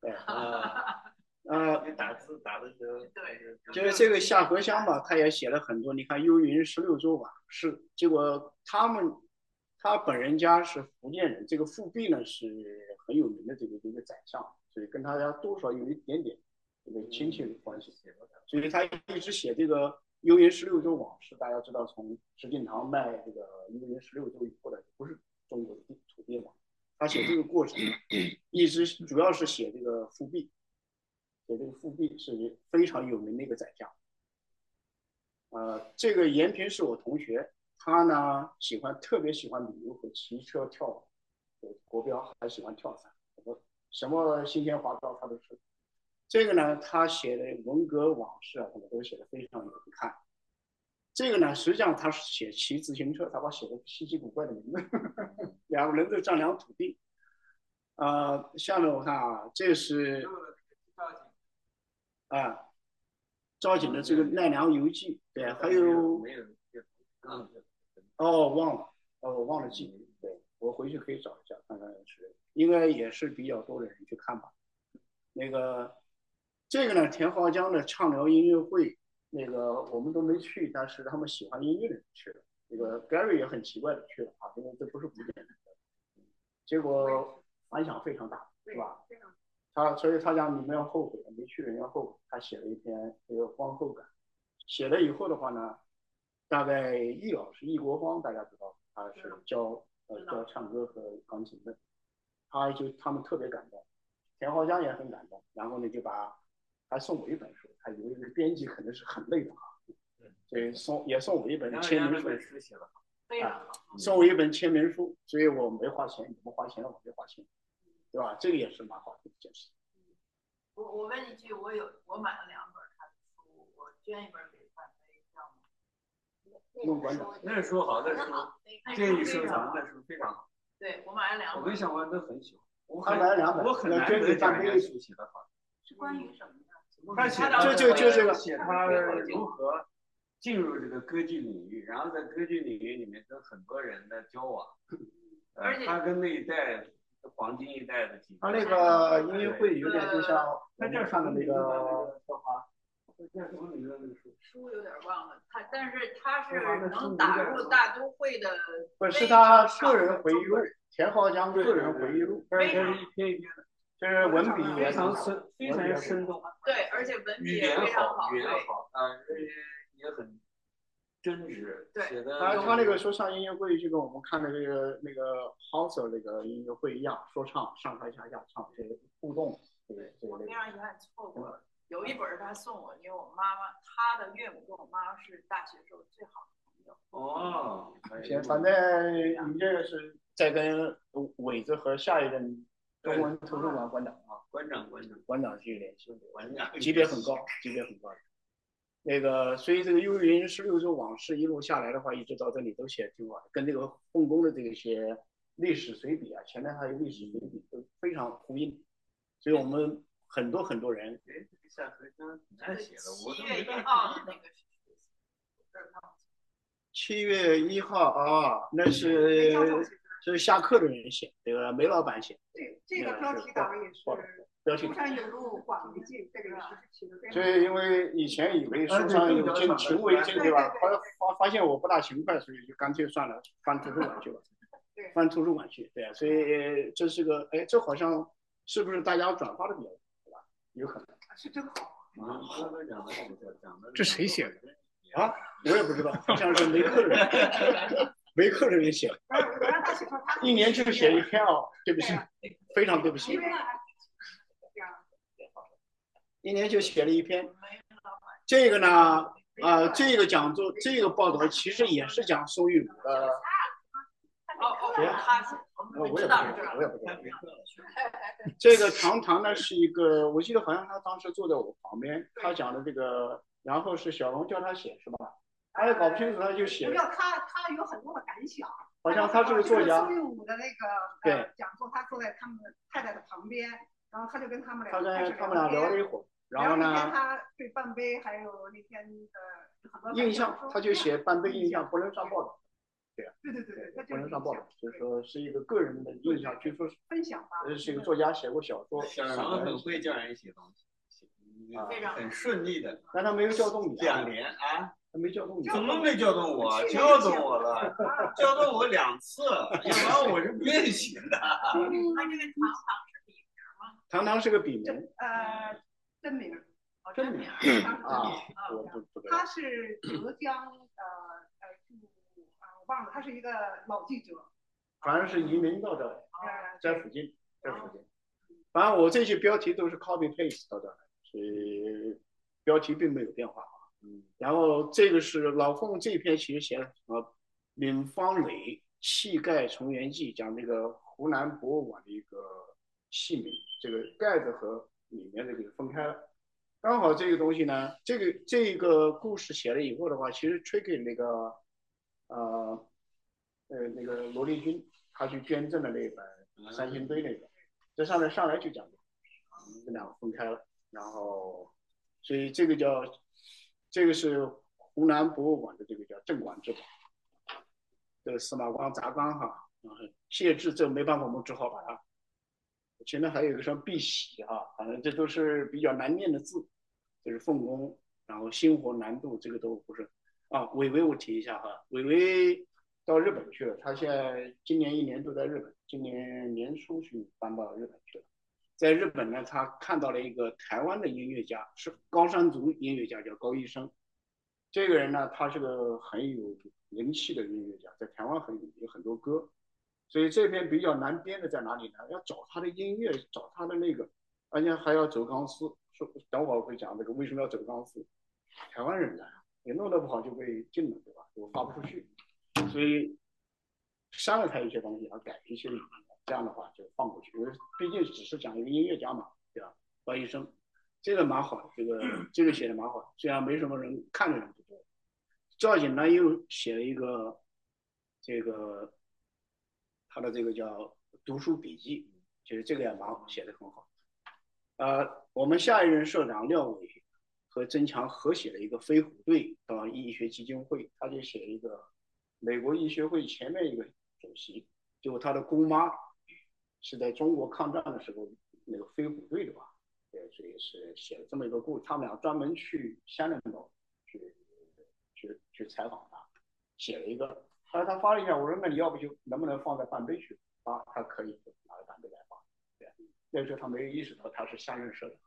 S14: 劳。
S2: 你打字打的是
S11: 对，
S14: 就是这个夏荷香吧，他也写了很多。你看幽云16州往事，结果他本人家是福建人，这个富弼呢是很有名的这个宰相，所以跟他家多少有一点点这个亲戚的关系，所以他一直写这个幽云16州往事。大家知道，从石敬瑭卖这个幽云16州以后的不是中国的土地嘛，他写这个过程一直主要是写这个富弼。这个富弼是非常有名的一个宰相，这个延平是我同学，他呢特别喜欢旅游和骑车跳舞，国标还喜欢跳伞，什么新鲜花招他都是。这个呢，他写的文革往事啊，什么都写的非常有人看。这个呢，实际上他是写骑自行车，他把写的稀奇古怪的名字，两个人都占两土地。下面我看啊，这是。赵景的这个奈良游记，对，还有我忘了记，对，我回去可以找一下看看是，应该也是比较多的人去看吧。那个这个呢，田浩江的畅聊音乐会，那个我们都没去，但是他们喜欢音乐的人去了。那个 Gary 也很奇怪的去了啊，因为这不是古典的，结果反响非常大，是吧？所以他讲你们要后悔，没去的人要后悔。他写了一篇这个观后感，写了以后的话呢，大概易老师易国芳大家知道，他是教唱歌和钢琴的，他们特别感动，田浩江也很感动，然后呢就还送我一本书，他以为这个编辑可能是很累的哈，所以送我一本签名书，送我一本签名书，所以我没花钱，你们花钱了我没花钱。对吧？这个也是蛮好的一件事。
S11: 我问一句，我买了2本他的书，我捐一本给范飞，这样吗？
S14: 弄馆长，
S2: 那书好，那书建议收藏，那书非常好。
S11: 对，我买了2本。
S2: 我跟小关都很喜欢。
S14: 他买了2本，
S2: 我很难得讲人家书写的好。
S11: 是关于什么的？
S2: 他写
S14: 这个
S2: 写他如何进入这个歌剧领域，然后在歌剧领域里面跟很多人的交往。他跟那一代。黄金一代的几个，
S14: 他那个音乐会有点就像我们看的那个
S2: 叫什么名字？那个
S11: 书有点忘了，但是他是能打入大都会的。
S14: 不是他个人回忆录，田浩江个人回忆录，
S2: 但是他是一篇一篇的，
S14: 就是文笔
S2: 非常深，非常生动。
S11: 对，而且文笔
S2: 语言
S11: 也非常好，
S2: 语言好啊，也很真实。
S11: 对，
S2: 写的
S14: 他那个说唱音乐会就跟我们看的那个 House 那个音乐会一样，说唱上台下唱，这个互动。
S11: 我非常遗憾错过了，有一本他送我，因为我妈妈他的岳母跟我妈是大学时候最好的朋友。
S2: 哦，
S14: 行，反正你这个是在跟伟子和下一任中文图书馆馆长啊，馆长去联系，级别很高。那个，所以这个《幽云16州往事》一路下来的话，一直到这里都写得挺好的，跟这个凤宫的这些历史随笔啊，前面还有历史随笔都非常呼应，所以我们很多人，
S2: 下河江挺难写的，我都
S11: 7月
S2: 没
S11: 1号的那个
S14: 7月1号啊，那是下课的人写，这个梅老板写。
S1: 这个标题党也是
S14: 标题。
S1: 书山有路广为尽，这个是起的非常。
S14: 所以因为以前以为书上有尽情为尽，对吧？发现我不大勤快，所以就干脆算了，翻图书馆去了。翻图书馆去，对啊，所以这是个，哎，这好像是不是大家转发的比较多，对吧？有可能。
S1: 是真好。
S14: 这谁写的？啊，我也不知道，好像是梅克的人写的。一年就写一篇哦，对不起，非常对不起。一年就写了一篇。这个呢，这个讲座，这个报道其实也是讲宋玉武的。我也不知道。这个唐唐呢是一个，我记得好像他当时坐在我旁边，他讲的这个，然后是小龙叫他写是吧？他也搞不清楚，他就写。
S1: 没有，他有很多的感想。
S14: 好像他是个作家。
S1: 宋玉武的那个讲座，他坐在他们太太的旁边，然后他就跟他们俩
S14: 聊了一会儿，然后呢，
S1: 他对半杯还有那天的很多
S14: 印象，他就写半杯印象不能上报道。对，不能上报道，就是说是一个个人的印象，据说是
S1: 分享吧。
S14: 是一个作家，写过小说。
S2: 小杨很会叫人写东西，很顺利的。
S14: 但他没有叫动你。
S2: 2年啊，
S14: 他没叫动你。
S2: 怎么没叫动我？叫动我了，叫动我2次，要不然我是不愿意写的。
S11: 他这个唐唐是笔名吗？
S14: 唐唐是个笔名。
S1: 真名。
S11: 真名
S14: 啊，我不知道。
S1: 他是浙江我忘了，他是一个老记者，
S14: 反正是移民到这儿，在附近。反正我这些标题都是 copy paste 到这儿，所以标题并没有变化。然后这个是老凤这篇其实写了什么？闵方磊气盖重圆记，讲这个湖南博物馆的一个器皿，这个盖子和里面这个分开了。刚好这个东西呢，这个故事写了以后的话，其实吹给那个那个罗丽君，他去捐赠的那本三星堆那个，这上来就讲这两个分开了，然后所以这个是湖南博物馆的这个叫镇馆之宝，这个司马光砸缸哈，谢志这没办法，我们只好把它。前面还有一个什么碧玺啊，反正这都是比较难念的字，就是凤宫，然后星火南渡，这个都不是啊。伟伟我提一下哈，伟伟到日本去了，他现在今年1年都在日本，今年年初去搬到日本去了。在日本呢，他看到了一个台湾的音乐家，是高山族音乐家，叫高一生。这个人呢，他是个很有人气的音乐家，在台湾有很多歌。所以这篇比较难编的在哪里呢？要找他的音乐，找他的那个，而且还要走钢丝。等会儿我会讲这个为什么要走钢丝。台湾人呢，也弄得不好就被禁了，对吧？就发不出去，所以删了他一些东西，要改一些语言，这样的话就放过去。因为毕竟只是讲一个音乐家嘛，对吧？高一生，这个蛮好的，这个写的蛮好的，虽然没什么人看的人不多。赵锦呢又写了一个这个。他的这个叫读书笔记，其实这个也蛮好，写的很好。我们下一任社长廖伟和曾强合写了一个飞虎队到医学基金会，他就写了一个美国医学会前面一个主席，就他的姑妈是在中国抗战的时候那个飞虎队的吧，对，所以是写了这么一个故事。他们俩专门去香港岛去采访他，写了一个。后来他发了一下，我说那你要不就能不能放在半杯去啊？他可以，拿着半杯来放。对， 那时候他没有意识到他是相声社的。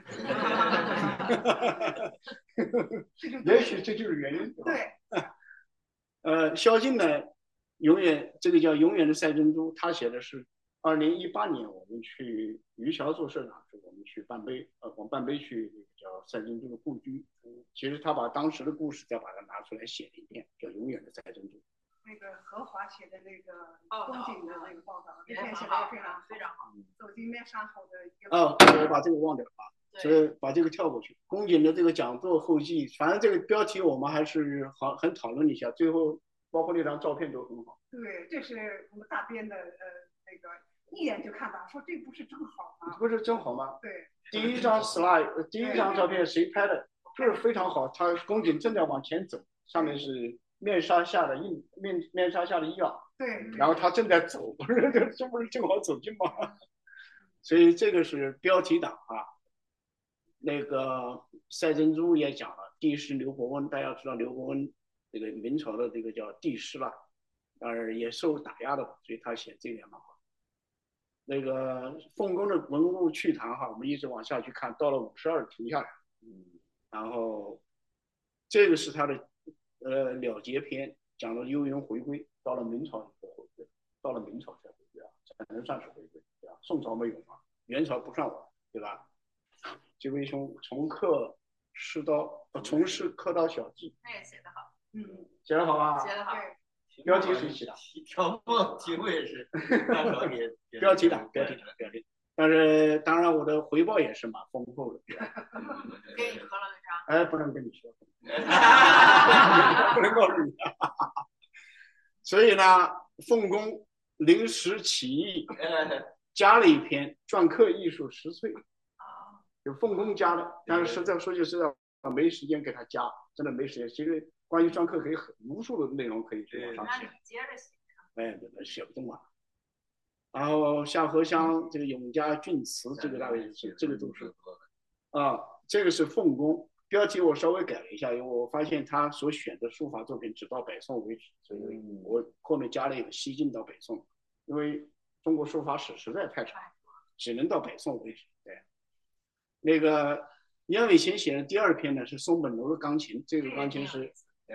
S14: 也许这就是原因。
S1: 对。
S14: 萧劲呢，这个叫永远的赛珍珠，他写的是2018年我们去余桥做社长时，我们去半杯，往半杯去那个叫赛珍珠的故居。其实他把当时的故事再把它拿出来写了一遍，叫永远的赛珍珠。
S1: 那个何华写的那个风景的那个报道，那篇写的也非常好。走进面山后的一个。
S14: 我把这个忘掉了啊，所以把这个跳过去。宫颈的这个讲座后记，反正这个标题我们还是很讨论一下，最后包括那张照片都很好。
S1: 对，这是我们大编的那个一眼就看到，说这不是正好吗？
S14: 不是正好吗？
S1: 对。
S14: 第一张 slide， 第一张照片谁拍的？就是非常好，他宫颈正在往前走，上面是面纱下的面纱下的一仰，
S1: 对，
S14: 然后他正在走，不是这不是正好走近吗？所以这个是标题党啊。那个赛珍珠也讲了，帝师刘伯温，大家知道刘伯温这个明朝的这个叫帝师了，也受打压的，所以他写这点蛮好。那个凤宫的文物趣谈哈，我们一直往下去看，到了52停下来，然后这个是他的了结篇，讲了幽云回归，到了明朝以后回归，到了明朝才回归啊，才能算是回归，对吧？宋朝没有嘛，元朝不算晚，对吧？这位兄从事刻刀小记，
S11: 那也写得好，
S14: 写得好吧？
S11: 写得好。
S14: 标题谁起的？
S2: 条目题目也是，
S14: 标题党。但是当然我的回报也是蛮丰厚的。
S11: 给你喝了个茶。
S14: 不能跟你说，不能告诉你。所以呢，凤宫临时起义，加了一篇篆刻艺术实粹，就凤宫加的，但是实在说句实在话，没时间给他加，真的没时间。其实关于篆刻可以无数的内容可以往上写。
S11: 那你接着写。
S14: 写不动啊。然后夏荷香这个永嘉郡祠，这个大概是这个都是这个是凤宫。标题我稍微改了一下，因为我发现他所选的书法作品只到北宋为止，所以我后面加了一个西晋到北宋，因为中国书法史实在太长，只能到北宋为止。对，那个燕尾贤写的第2篇呢是松本楼的钢琴，这个钢琴是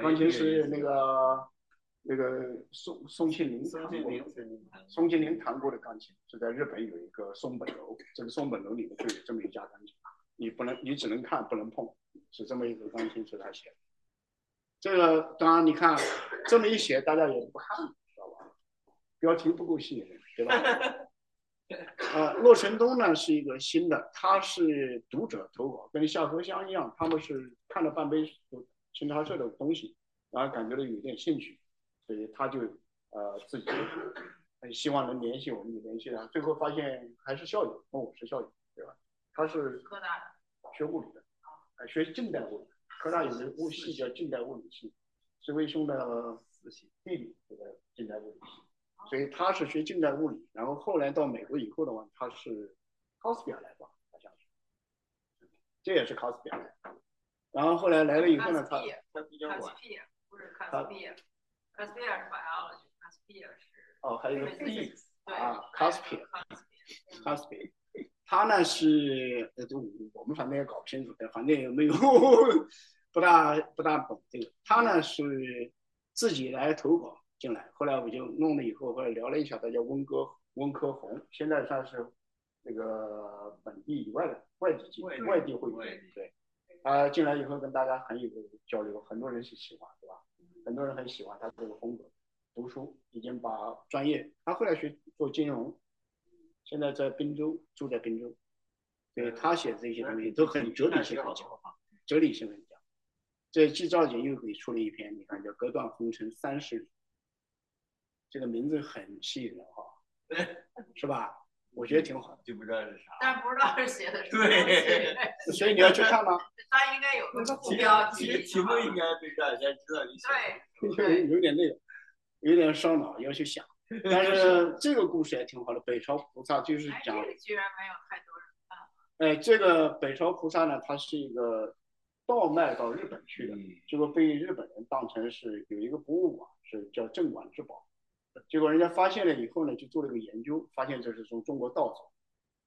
S14: 那个宋庆龄弹过的钢琴，是在日本有一个松本楼，这个松本楼里面就有这么一架钢琴，你只能看不能碰，是这么一个钢琴是他写的。这个当然你看这么一写，大家也不看，知道吧？标题不够吸引人，对吧？骆晨东呢是一个新的，他是读者投稿，跟夏荷香一样，他们是看了半杯新华社的东西，然后感觉到有点兴趣，所以他就自己很希望能联系我们，联系他，最后发现还是校友，跟我是校友，对吧？他是
S11: 科大的，
S14: 学物理的，学近代物理，科大有个物系叫近代物理系，是魏兄的弟弟，这个近代物理系。所以他是学近代物理，然后后来到美国以后的话，他是康斯比尔来吧，好像是，这也是康斯比尔来。然后后来来了以后呢，他比较晚。
S11: 不是康斯比尔，康斯比尔是 biology， 康斯比尔是
S14: 还有一个 physics
S11: 康斯比尔，
S14: 他呢是我们反正也搞不清楚，反正也没有不大懂这个。他呢是自己来投稿进来，后来我就弄了以后，后来聊了一下，他叫温科红，现在算是那个本地以外的外地会员，对，他进来以后跟大家很有交流，很多人是喜欢，对吧？很多人很喜欢他这个风格，读书已经把专业，他后来做金融，现在在滨州，住在滨州，对，他写的这些东西都很哲理性很强，哲理性很强。这季兆景又给出了一篇，你看叫《隔断红尘30里》。这个名字很吸引人哈，是吧？我觉得挺好，
S2: 就不知道是啥，
S11: 但不知道是写的什么。
S2: 对，
S14: 所以你要去看吗？
S11: 他应该有个副标题，
S2: 其实题目应该被让人家知道你写。
S11: 对，
S14: 有点那个，有点烧脑，要去想。但是这个故事也挺好的，北朝菩萨就是讲，
S11: 这个居然没有太多人看。
S14: 这个北朝菩萨呢，他是一个倒卖到日本去的，结果被日本人当成是有一个博物馆，是叫镇馆之宝。结果人家发现了以后呢，就做了个研究，发现这是从中国盗走，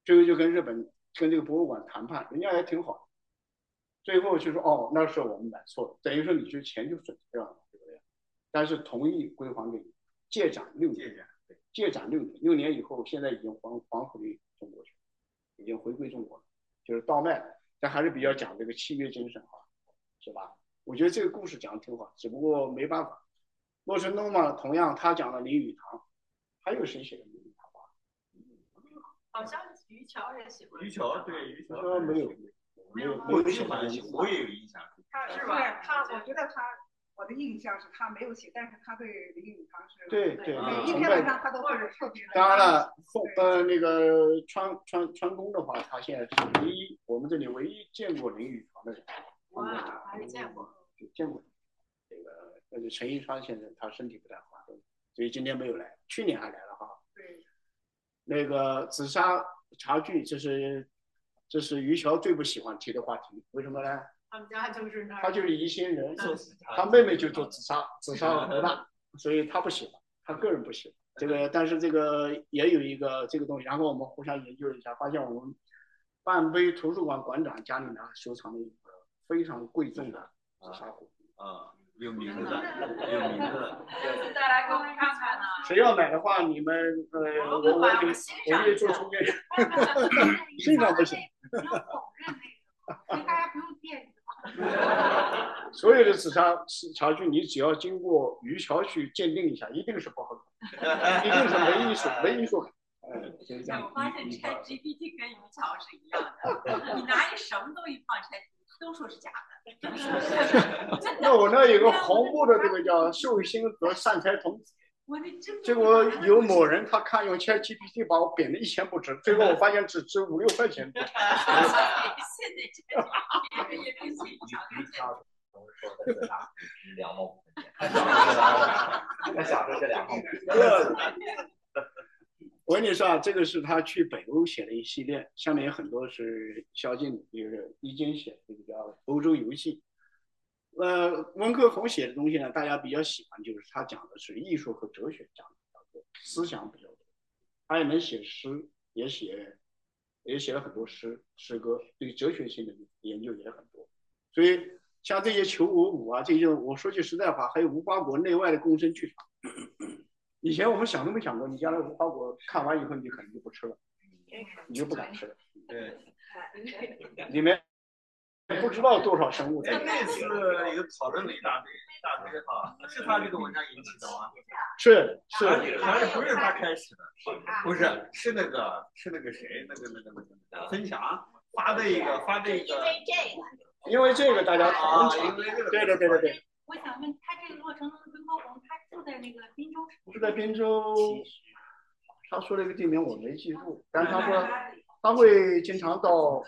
S14: 最后就跟日本跟这个博物馆谈判，人家也挺好的，最后就说哦，那是我们买错了，等于说你就钱就损失掉了，对不对？但是同意归还给你，借展6年，借展6年，6年以后现在已经还回中国去了，已经回归中国了，就是倒卖，但还是比较讲这个契约精神啊，是吧？我觉得这个故事讲的挺好，只不过没办法。洛城东嘛，同样他讲了林语堂，还有谁写的林语堂吧？
S11: 好像于桥也写过。
S2: 于桥对于桥
S14: 没有
S2: 写过，我也有印象。
S1: 他是吧？我觉得我的印象是他没有写，但是他对林语堂是
S14: 对
S1: 每一篇文章他都是特别的。
S14: 当然了，那个川宫的话，他现在是我们这里唯一见过林语堂的人。
S11: 哇，还是见过。
S14: 见过。那个陈一川先生他身体不太好，所以今天没有来，去年还来了哈。
S1: 对。
S14: 那个紫砂茶具，这是于桥最不喜欢提的话题，为什么呢？
S11: 他们家就是那儿。
S14: 他就是宜兴人，他妹妹就做紫砂老大，所以他不喜欢，他个人不喜欢这个。但是这个也有一个这个东西，然后我们互相研究一下，发现我们半碑图书馆馆长家里呢收藏了一个非常贵重的紫砂壶。
S2: 有名字的，有名字的。
S11: 再来给我们看看呢。
S14: 谁要买的话，你们我可以做出面，欣赏不行。
S15: 不用否认那个，大家不用惦记。
S14: 所有的紫砂茶具，你只要经过于桥去鉴定一下，一定是不合格，一定是没艺术感。
S15: 我发现 ChatGPT 跟于桥是一样的，你拿一什么东西放 ChatGPT 都说是假的。
S14: 那我那有个红布的这个叫寿星和善财童子，结果有某人他看用 ChatGPT 把我贬得1钱不值，最后我发现只值5、6块钱。
S15: 现在这也跟谁一样？
S3: 说的是2毛5分钱，他想着这2毛5分钱。
S14: 我跟你说啊，这个是他去北欧写的一系列，下面有很多是萧劲一经写的，这个叫《欧洲游记》。温客洪写的东西呢，大家比较喜欢，就是他讲的是艺术和哲学，讲的比较多，思想比较多。他也能写诗，也写了很多诗歌，对哲学性的研究也很多。所以像这些求我舞啊，这些我说句实在话，还有无花果内外的共生剧场。以前我们想都没想过，你将来无花果看完以后，你可能就不吃了，你就不敢吃了。
S2: 对，
S14: 里面不知道多少生物。
S2: 那次有讨论了一大堆哈，是他这个文章引起的吗？
S14: 是，
S2: 而且不是他开始的，不是，是那个谁，那个孙强发的一个。
S14: 因为这个大家讨论起来，对。
S15: 我想问他，这个洛城东的温客洪，他住在那个滨州市？
S14: 住在滨州，他说了一个地名我没记住，但是他说他会经常到，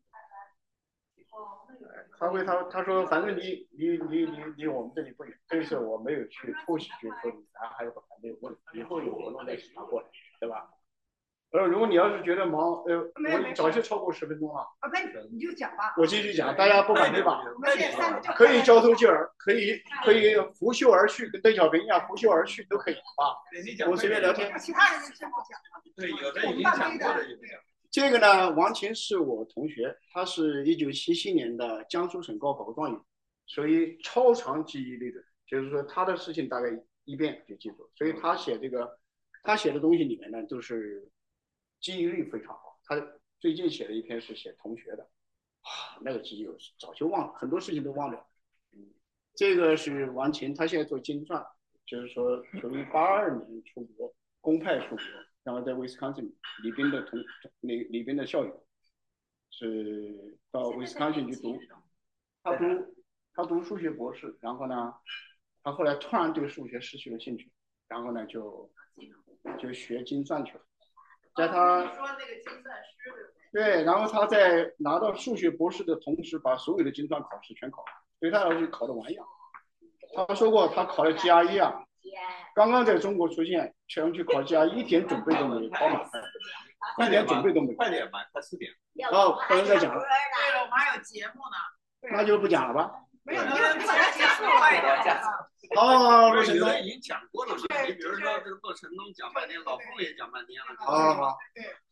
S14: 他说反正离我们这里不远，这次我没有去突袭去说你，还有个反对问，以后有活动再请他过来，对吧？如果你要是觉得忙，我早就超过10分钟了。
S1: 那你就讲吧。
S14: 我继续讲，大家不反对吧？可以交头接耳，可以拂袖而去，跟邓小平一样拂袖而去都可以啊。我随便聊天。
S1: 其他人就先不讲。
S2: 对，有的已经讲过了。
S14: 这个呢，王琴是我同学，他是1977年的江苏省高考状元，所以超长记忆力的，就是说他的事情大概一遍就记住，所以他写的东西里面呢都是。记忆力非常好，他最近写了一篇是写同学的，那个记忆我早就忘了，很多事情都忘了。这个是王琴，他现在做金钻，就是说属于82年出国，公派出国，然后在威斯康星李斌的校友，是到威斯康星去读，他读数学博士，然后呢，他后来突然对数学失去了兴趣，然后呢就学金钻去了。在他
S11: 说那个精算师
S14: 对，然后他在拿到数学博士的同时，把所有的精算考试全考了，对他而言考得完样。他说过，他考了 GRE 啊，刚刚在中国出现，全去考 GRE 一点准备都没有，考满分，一点准备都没有。
S2: 快点吧，快4点。
S14: 不能再讲了。
S11: 对了，我们还有节目呢。
S14: 那就不讲了吧。
S11: 没有，你把它结束了。
S14: 好，
S2: 洛城东已经讲过了嘛？你比如说这个洛城东讲半天，老傅也讲半天了。
S14: 好。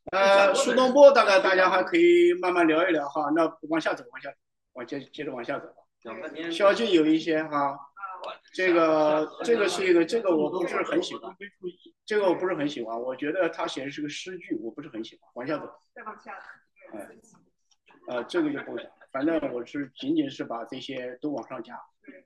S14: 苏东坡大概大家还可以慢慢聊一聊哈，那往下走，接着往下走吧。萧劲有一些哈，这个是一个，这个我不是很喜欢，这个我不是很喜欢，我觉得他写的是个诗句，我不是很喜欢。往下走，
S1: 再往下。
S14: 这个就不讲，反正我是仅仅是把这些都往上加。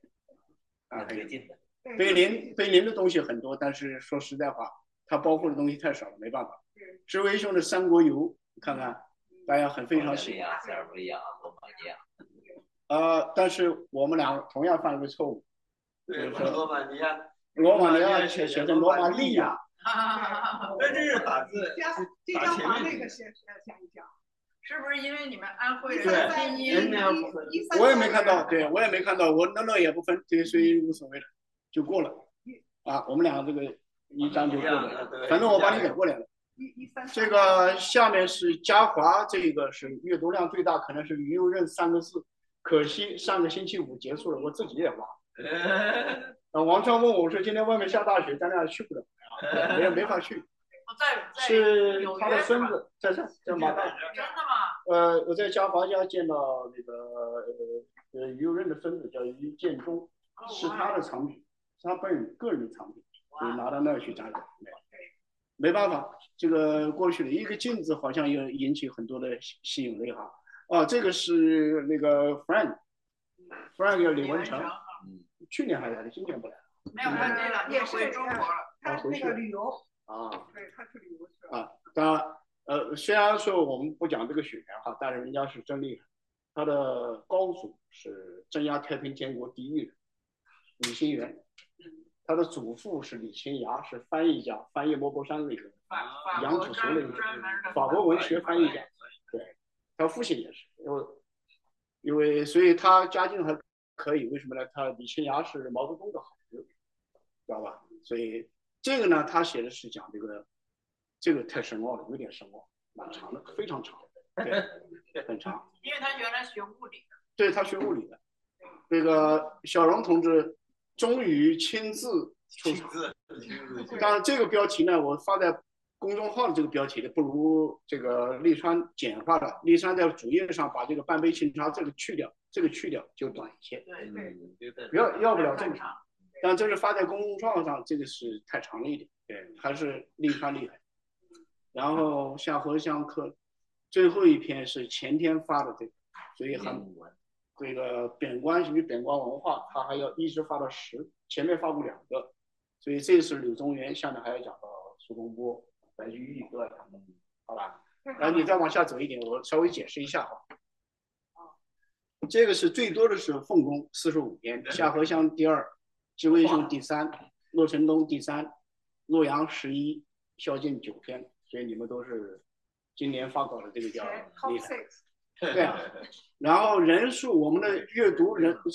S14: 碑林的东西很多，但是说实在话，它包括的东西太少了，没办法。志威兄的《三国游》，看看大家非常喜欢。
S3: 塞尔维亚、罗马尼亚。
S14: 但是我们俩同样犯了个错误，
S2: 对，罗马尼亚
S14: 写成罗马利亚。
S2: 那这是打字，
S1: 这张华那个先讲一讲。
S11: 是不是因为你们安徽人
S14: 我也没看到，对我也没看到，我那也不分，对，所以无所谓的，就过了。我们俩这个一张就过了，反正我把你给过来了。这个下面是嘉华，这个是阅读量最大，可能是于右任3个字，可惜上个星期5结束了，我自己也忘了。王川问我说今天外面下大雪，咱俩去不了，没法去。是他的孙子在马大。
S11: 真的吗？
S14: 我在嘉华家见到那个于右任的孙子叫于建中，是他的藏品，是他个人的藏品，就拿到那儿去展览。没办法，这个过去的一个镜子好像也引起很多的吸引力哈。这个是那个 Frank 叫李文成，去年还来的，今年不来了。
S11: 没有，他这2年回中国了，
S1: 他那个旅游。
S14: 对，他去旅游去了。当然，虽然说我们不讲这个血缘哈，但是人家是真厉害。他的高祖是镇压太平天国第一人，李兴元。他的祖父是李清崖，是翻译家，翻译莫泊山那个杨子熟的一个法国文学翻译家。对，他父亲也是，因为所以他家境还可以。为什么呢？他李清崖是毛泽东的好朋友，知道吧？所以这个呢，他写的是讲这个太深奥了，有点深奥，蛮长的，非常长，对，很长。
S11: 因为他原来学物理的。
S14: 对，他学物理的。那个小荣同志终于亲自出场。当然，这个标题呢，我发在公众号的这个标题的不如这个利川简化了。利川在主页上把这个半杯清茶这个去掉就短一些。要不了这么长。但这是发在公众号上，这个是太长了一点。对，还是利川厉害。然后像荷香课最后一篇是前天发的这个，所以这个贬官与贬官文化，他还要一直发到10，前面发过2个，所以这是柳宗元，下面还要讲到苏东坡、白居易，对吧？好吧，然后你再往下走一点，我稍微解释一下哈。这个是最多的是凤公45篇，夏荷香第2，志威兄第3，骆承东第3，洛阳11，萧劲9篇，所以你们都是今年发稿的这个叫厉害。对啊，然后人数，我们的阅读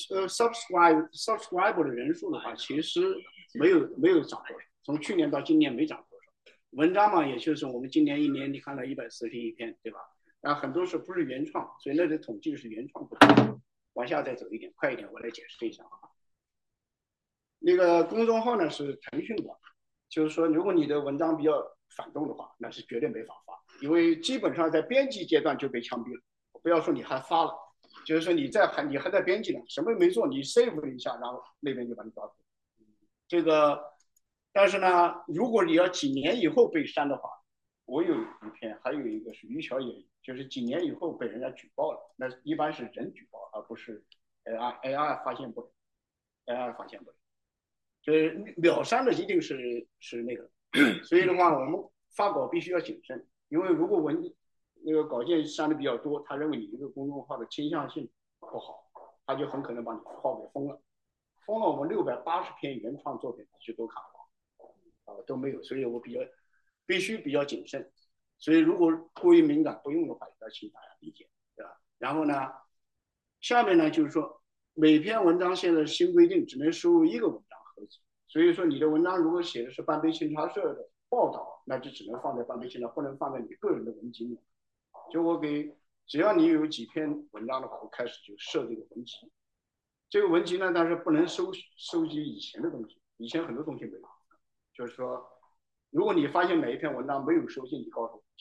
S14: subscriber 的人数的话，其实没有涨多少，从去年到今年没涨多少。文章嘛，也就是我们今年1年你看了141篇，对吧？很多是不是原创，所以那个统计是原创不同。往下再走一点，快一点，我来解释一下啊。那个公众号呢是腾讯的，就是说如果你的文章比较反动的话，那是绝对没法发，因为基本上在编辑阶段就被枪毙了。不要说你还发了，就是说你还在编辑呢，什么也没做，你 save 了一下，然后那边就把你抓住。这个，但是呢，如果你要几年以后被删的话，我有一篇，还有一个是于小野，就是几年以后被人家举报了，那一般是人举报，而不是 AI 发现不了 ，AI 发现不了，就是秒删的一定是那个，所以的话，我们发稿必须要谨慎，因为如果那个稿件删的比较多，他认为你这个公众号的倾向性不好，他就很可能把你号给封了。封了我们680篇原创作品，就都看不到，都没有，所以我必须比较谨慎。所以如果过于敏感不用的话，也要请大家理解，对吧？然后呢，下面呢就是说，每篇文章现在新规定只能收入1个文章合集，所以说你的文章如果写的是半杯清茶社的报道，那就只能放在半杯清茶，不能放在你个人的文集里。就只要你有几篇文章的话，我开始就设这个文集。这个文集呢，但是不能收集以前的东西，以前很多东西没有。就是说，如果你发现哪一篇文章没有收进，你告诉我一下，我帮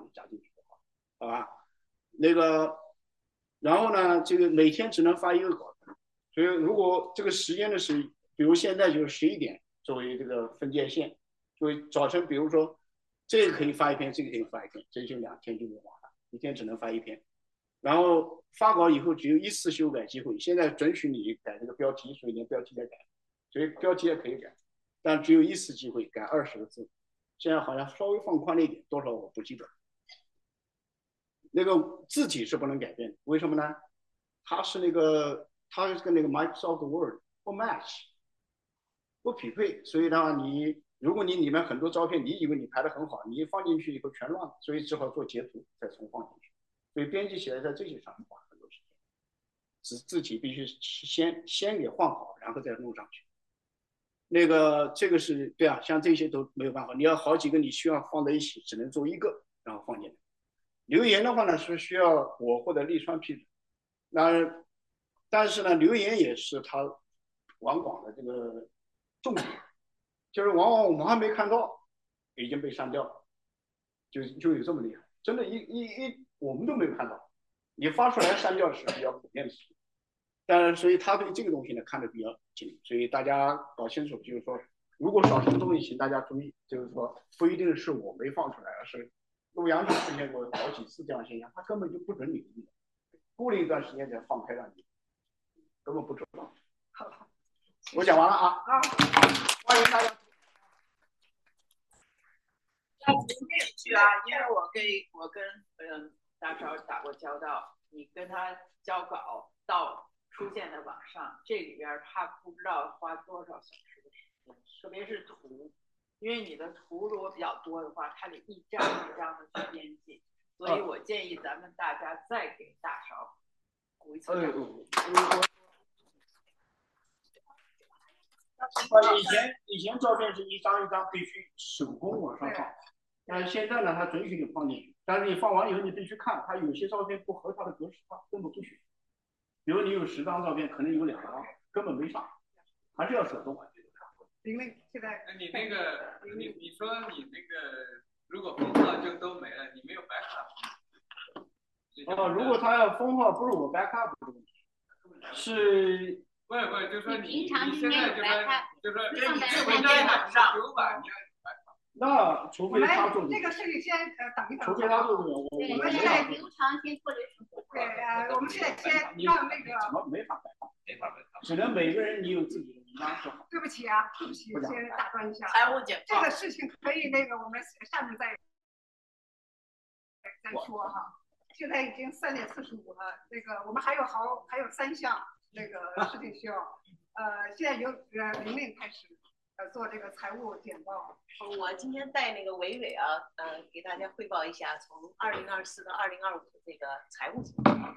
S14: 你加进去就好，好吧？那个，然后呢，这个每天只能发一个稿子，所以如果这个时间呢是，比如现在就是11点作为这个分界线，所以早晨比如说这个可以发一篇，这个可以发一篇，这就2天就用完了，一天只能发一篇。然后发稿以后只有1次修改机会，现在准许你改这个标题，所以连标题也改，所以标题也可以改，但只有1次机会改20个字。现在好像稍微放宽了一点，多少我不记得。那个字体是不能改变的，为什么呢？它是跟那个 Microsoft Word 不 match， 不匹配，所以呢，如果你里面很多照片，你以为你排得很好，你一放进去以后全乱了，所以只好做截图再重放进去。所以编辑起来在这些上面花很多时间，字体必须先给换好，然后再弄上去。那个这个是对啊，像这些都没有办法，你要好几个你需要放在一起，只能做一个，然后放进来。留言的话呢是需要我或者立川批准，但是呢留言也是它网广的这个重点，就是往往我们还没看到已经被删掉了，就有这么厉害，真的我们都没有看到，你发出来删掉是比较普遍的事情。但是所以他对这个东西呢看得比较紧，所以大家搞清楚，就是说如果少数东西请大家注意，就是说不一定是我没放出来，而是陆阳就出现过好几次这样的现象，他根本就不准你用，过了一段时间才放开让你，根本不准。我讲完了啊，欢迎大家。
S11: 去啊，因为我跟大超打过交道，你跟他交稿到出现在网上，这里边他不知道花多少小时的时间，特别是图，因为你的图如果比较多的话，他得一张一张的去编辑，所以我建议咱们大家再给大超鼓一次掌。
S14: 以前照片是一张一张必须手工往上放，但是现在呢，它准许你放进去，但是你放完以后你必须看，它有些照片不合它的格式化，根本不许。比如你有10张照片，可能有2张根本没上，还是要手动。
S1: 现在
S4: 你那个你说你那个如果封号就都没了，你没有 backup。
S14: 如果他要封号，不是我 backup 的问题，是。
S4: 不，就说你
S12: 平常
S4: 现在就说
S12: 你
S4: 这文章版上9版，你要
S14: 那除非他做
S1: 这个事情先等一等。
S14: 除非他做这个，
S12: 我们现在流程先做流程。
S1: 对，我们现在先让那个。
S14: 怎么没法只能每个人你有自己的文章就好。
S1: 对不起啊，对不起，先打断一下。
S11: 财务简
S1: 报。这个事情可以我们下面再说哈。现在已经3点45了，我们还有3项事情需要，现在由玲玲开始做这个财务简报。
S17: 我今天带伟伟啊，给大家汇报一下从2024到2025的这个财务情况。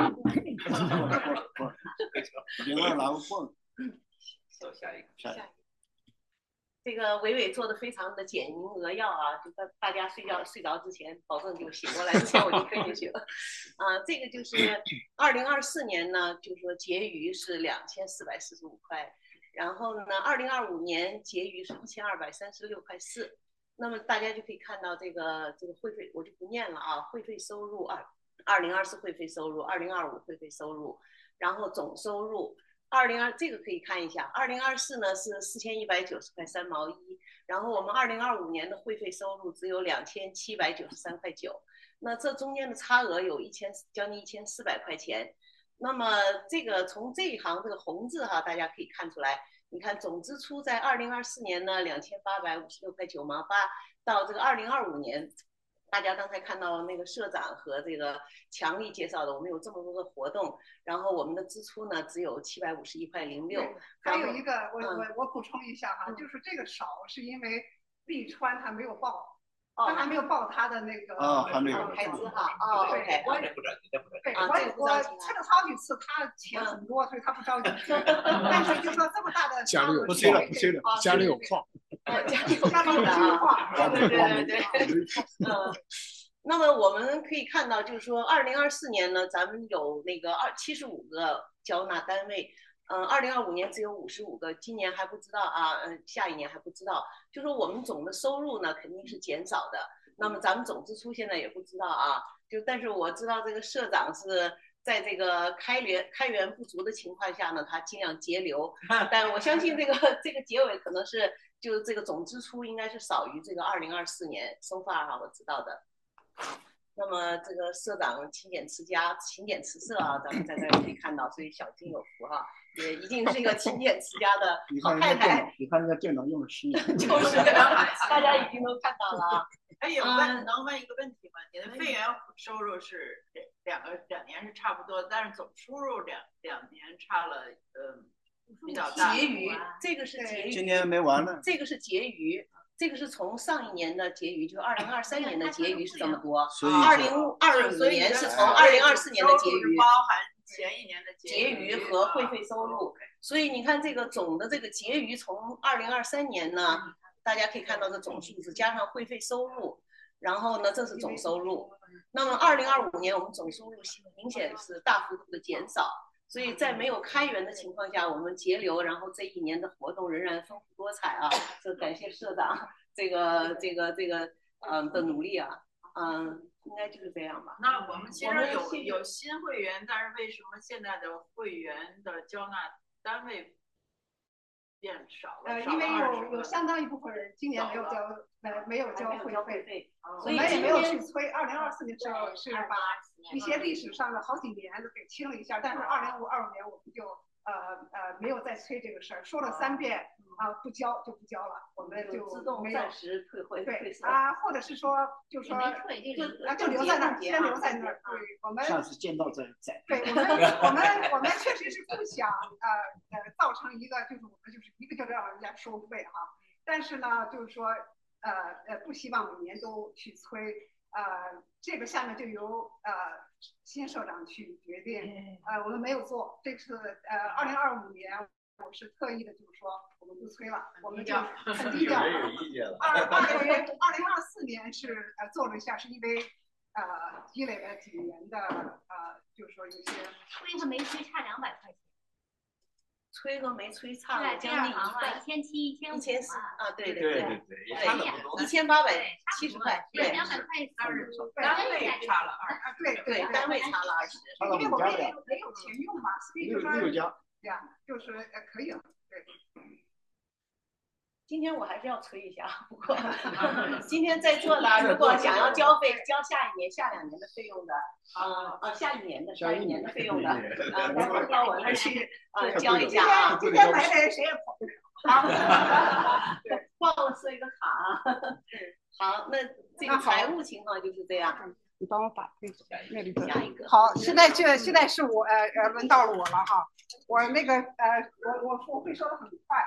S14: 另外拿个缝。
S17: 下一个。这个伟伟做的非常的简明扼要啊，就大家睡着之前，保证就醒过来之前我就推进去了。这个就是2024年呢，就是说结余是2445块，然后呢，2025年结余是1236块4。那么大家就可以看到这个会费我就不念了啊，会费收入2024会费收入，2025会费收入，然后总收入。这个可以看一下，2024呢是4190块3毛1，然后我们2025年的会费收入只有2793块9，那这中间的差额有将近1400块钱。那么这个从这一行这个红字哈，大家可以看出来，你看总支出在2024年呢2856块9毛8，到这个2025年。大家刚才看到那个社长和这个强力介绍的，我们有这么多的活动，然后我们的支出呢只有751块06。
S1: 还有一个，我补充一下哈，就是这个少是因为立川他没有报，他还没有报他的
S14: 还没有
S17: 开支哈。
S1: 对，我催了好几次，他钱很多，所以他不着急。但是就说这么大的
S4: 家里有不催了，家里有矿。
S17: 家里有矿，对。那么我们可以看到，就是说2024年呢，咱们有75个缴纳单位，2025年只有55个，今年还不知道啊，下一年还不知道。就说我们总的收入呢肯定是减少的， 那么咱们总支出现在也不知道啊，但是我知道这个社长是在这个开源不足的情况下呢，他尽量节流，但我相信这个结尾可能是就这个总支出应该是少于这个2024年so far哈，我知道的。那么这个社长勤俭持家、勤俭持色啊，咱们在这儿可以看到，所以小金有福哈，也一定是一个勤俭持家的好太太。
S14: 你看人家电脑用了10年，
S17: 就是大家已经都看到了啊。
S11: 哎，能问一个问题吗？你的会员收入是两年是差不多，但是总收入两年差了比较大。
S17: 结余，这个是结余。
S14: 今年没完呢。
S17: 这个是结余。这个是从上一年的结余，就是2023年的结余是这么多，2025年是从2024年的结余，
S11: 包含前一年的
S17: 结余和会费收入。所以你看这个总的这个结余从2023年呢，大家可以看到这总数字加上会费收入，然后呢这是总收入。那么2025年我们总收入明显是大幅度的减少。所以在没有开源的情况下，我们节流，然后这一年的活动仍然丰富多彩啊！这感谢社长这个的努力啊，应该就是这样吧。
S11: 那我们其实有新会员，但是为什么现在的会员的交纳单位变少了？
S1: 因为有相当一部分人今年没有交会费，我们也没有去催。2024年的时候是把一些历史上的好几年都给清了一下，但是25年我们就没有再催这个事儿，说了3遍不交就不交了，我们就
S17: 自动暂时退回。
S1: 对或者是说就留在那儿，先留在那儿。对，我们
S14: 下次见到再。
S1: 对，我们确实是不想造成一个就是我们就是一个就让人家收费哈，但是呢就是说不希望每年都去催。这个下面就由新社长去决定。我们没有做，这次2025年我是特意的，就是说我们不催了，我们就很低调。2024年是做了一下，是因为积累了几年的就是说有些
S12: 催和没催差200块钱。
S17: 催和没催差了将近
S12: 1700、1500
S17: 啊，对，1870块，对
S12: ，200块
S11: 单位差了
S17: 对，单位差了20，
S1: 因为我们也没有钱用嘛，所以就说对呀，就是可以了，对。
S17: 今天我还是要催一下，不过今天在座的如果想要交费交下2年的费用的，下一年的费用的，到我那儿去交一下啊。
S1: 今天来的人谁也跑不了。
S17: 对，忘了设一个卡啊。好，那这个财务情况就是这样。
S1: 你帮我把那里
S17: 下一个。
S1: 好，现在是我轮到了我了哈。我那个我会说的很快。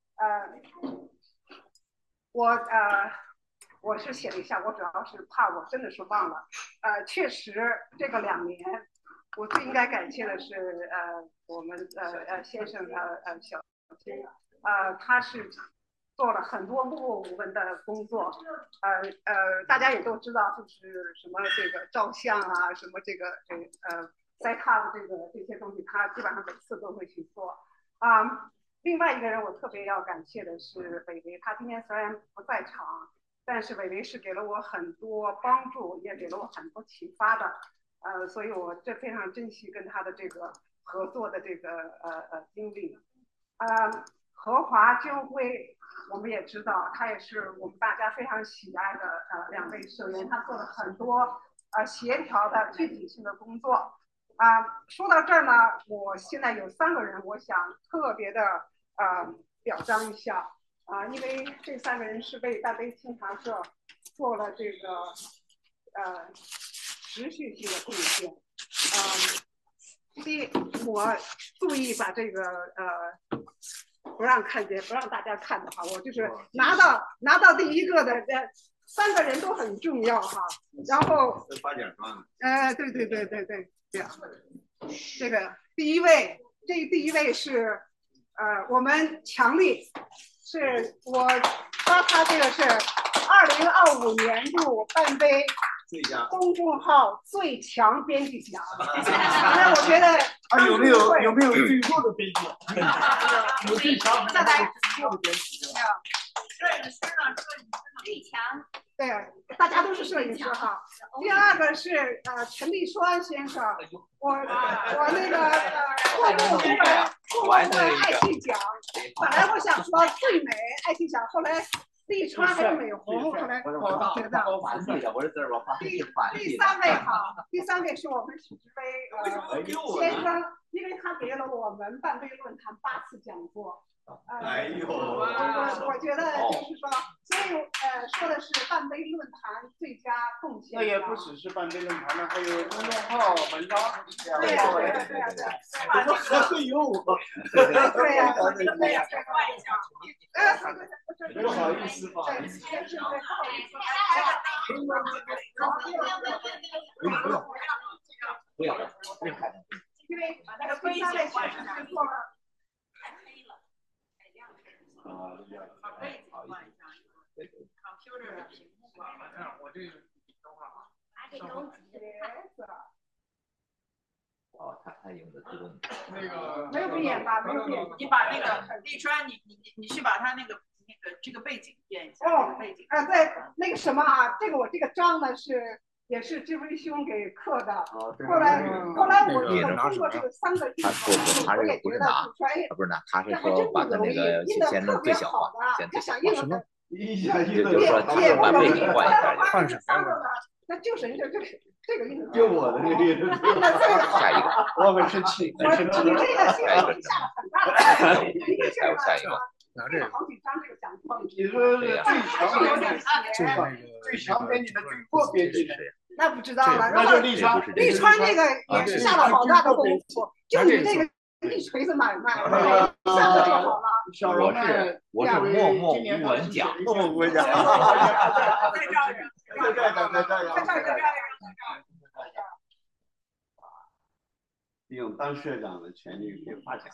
S1: 我是写了一下，我主要是怕我真的是忘了。确实这个2年，我最应该感谢的是我们先生小金，他是做了很多默默无闻的工作。大家也都知道，就是什么这个照相啊，什么这个set up 这些东西，他基本上每次都会去做另外一个人我特别要感谢的是伟伟，他今天虽然不在场，但是伟伟是给了我很多帮助，也给了我很多启发的，所以我非常珍惜跟他的这个合作的这个经历。何华军辉，我们也知道，他也是我们大家非常喜爱的2位社员，他做了很多协调的具体性的工作。说到这儿呢，我现在有3个人，我想特别的表彰一下因为这3个人是为大杯清茶社做了这个持续性的贡献。我注意把这个不让大家看的哈，我就是拿到第1个的3个人都很重要哈。然后
S2: 发奖状。
S1: 对。这个第一位是我们强力，是我发他这个是2025年度半杯公众号最强编辑奖。那我觉得
S14: 有没有最弱的编辑？
S1: 有最强
S14: 的编辑。
S11: 影师呢？
S12: 李强。
S1: 对，大家都是摄影师哈。第二个是陈立川先生，我那个获过爱气奖，本来我想说最美爱气奖，后来立川还有美红，后来我觉得第三位好，第三位是我们许志飞先生，因为他给了我们半杯论坛8次讲座。
S2: 哎呦，
S1: 我觉得就是说，所以说的是半杯论坛最佳贡献。
S14: 那也不只是半杯论坛了，还有公众号、文章。
S1: 对呀，
S14: 会有我。
S1: 对呀，对呀。
S14: 不好意思吧？
S3: 不要，不要看。
S1: 因为那个第三位确实是做了。
S11: computer 的屏幕吧，
S4: 我这个等会儿啊。
S3: 哦，他用的自动。
S4: 那个
S1: 没有闭眼吧？没有闭眼。
S11: 你把那个立川，你去把他那个这个背景变一下。
S1: 哦，
S11: 背景
S1: 在那个什么啊，我这个章呢也是志辉兄给刻的。后来我通过这个3个艺术，我也觉得
S3: 不是拿，他是说把他那个先弄最小化，先最小化。
S1: 什么？
S3: 就是说把背景换一下，
S1: 换什么？那就是这个印
S14: 就我的这个印子。
S3: 下一个，
S14: 我很生气。
S1: 你这个心里下了很大的。
S3: 下一个。
S1: 拿这个好几张这个奖状，
S14: 你说最强给你的最弱编辑的，
S1: 那不知道了。
S14: 那就立川
S1: 这个也是下了好大的功夫，就你这个一锤子买卖，3个就好了。
S3: 我是默默无闻奖，
S14: 默默无闻奖。
S2: 利用当社长的权利给发奖。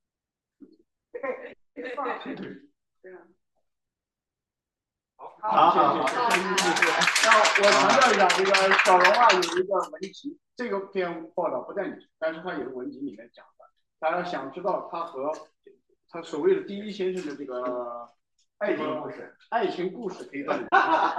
S14: 好。那我强调一下，这个小荣啊有一个文集，这个篇报道不在里，但是他有个文集里面讲的。大家想知道他和他所谓的第一先生的这个爱情故事，可以在里面。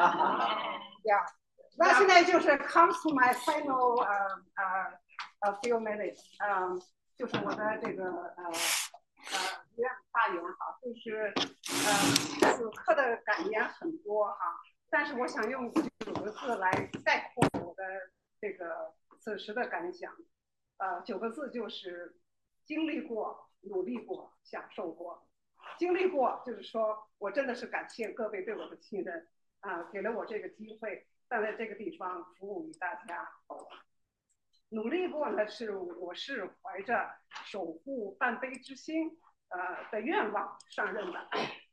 S1: 那现在就是 comes to my final few minutes， 就是我的这个发言哈，就是此刻的感言很多哈，但是我想用9个字来概括我的这个此时的感想，9个字就是经历过、努力过、享受过。经历过就是说我真的是感谢各位对我的信任给了我这个机会站在这个地方服务于大家。努力过呢，我是怀着守护半杯之心的愿望上任的。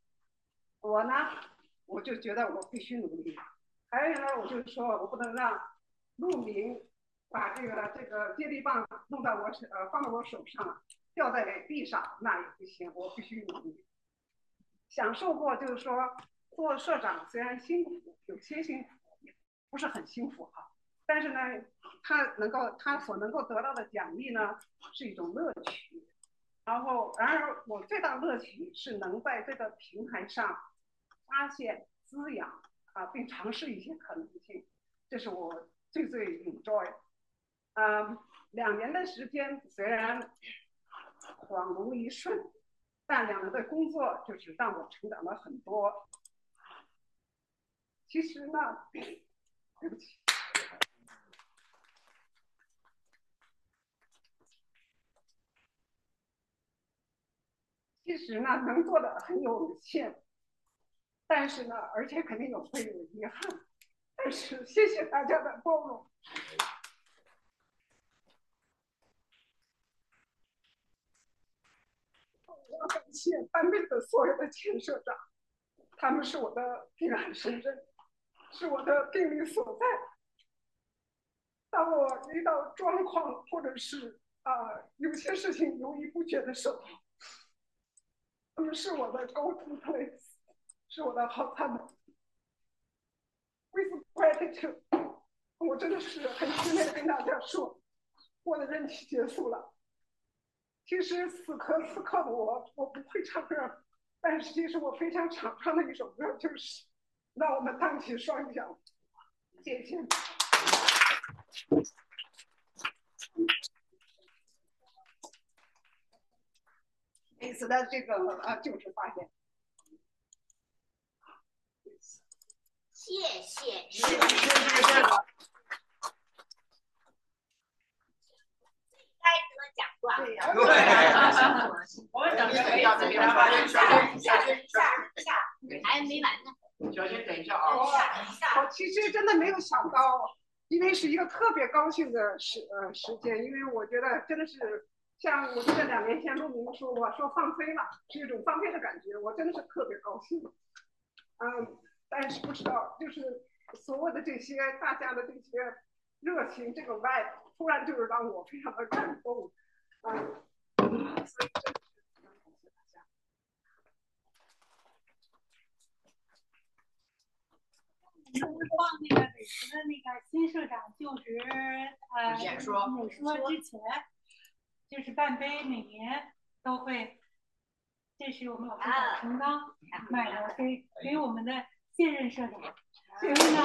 S1: 我就觉得我必须努力。还有呢，我就是说我不能让陆明把这个接力棒弄到放到我手上掉在地上，那也不行，我必须努力。享受过就是说做社长虽然辛苦，有些辛苦也不是很辛苦哈，但是呢他所能够得到的奖励呢是一种乐趣。然而我最大的乐趣是能在这个平台上发现滋养并尝试一些可能性，这是我最 enjoy。2年的时间虽然恍如一瞬，但2年的工作就是让我成长了很多。其实呢，对不起。其实呢，能做的很有限，但是呢，而且肯定会有遗憾。但是谢谢大家的包容。我感谢班内的所有的前社长，他们是我的避难神针，是我的定力所在。当我遇到状况或者是有些事情犹豫不决的时候，他们是我的 go-to place， 是我的好参谋。With gratitude， 我真的是很心累跟大家说，我的任期结束了。其实此刻的我不会唱歌， 但是其实我非常常唱的一首歌就是《让我们荡起双桨》，谢谢。这次的这个就是发言。
S12: 谢谢。该得奖状。
S11: 我们等着没有这边
S12: 还没完呢。
S14: 小心等一下啊！
S1: 我其实真的没有想到，因为是一个特别高兴的时间，因为我觉得真的是像我记得2年前陆明说我说放飞了，是一种放飞的感觉，我真的是特别高兴。但是不知道就是所有的这些大家的这些热情，这个 vibe 突然就是让我非常的感动，所以真的是非常感谢大家。
S15: 放那个北师的那个新社长就职
S11: 演说
S15: 之前，就是半杯每年都会，这是我们老师早晨刚买的给我们的现任社长，所以呢，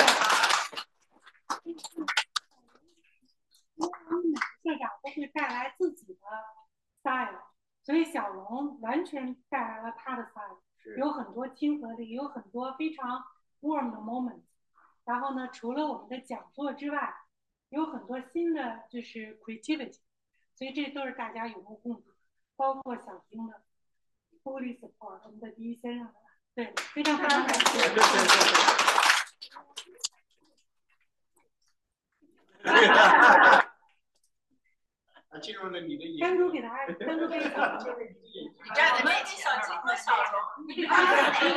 S15: 我们每个社长都会带来自己的 style， 所以小龙完全带来了他的 style， 有很多亲和力，有很多非常 warm 的 moment。然后呢，除了我们的讲座之外，有很多新的就是 creativity， 所以这都是大家有目共睹，包括小丁的 fully support， 我们的第一先生的，对，非常感谢。
S14: 进入了你的
S15: 单独给他，单独给他。
S11: 你站在面前，小金和小龙，你看，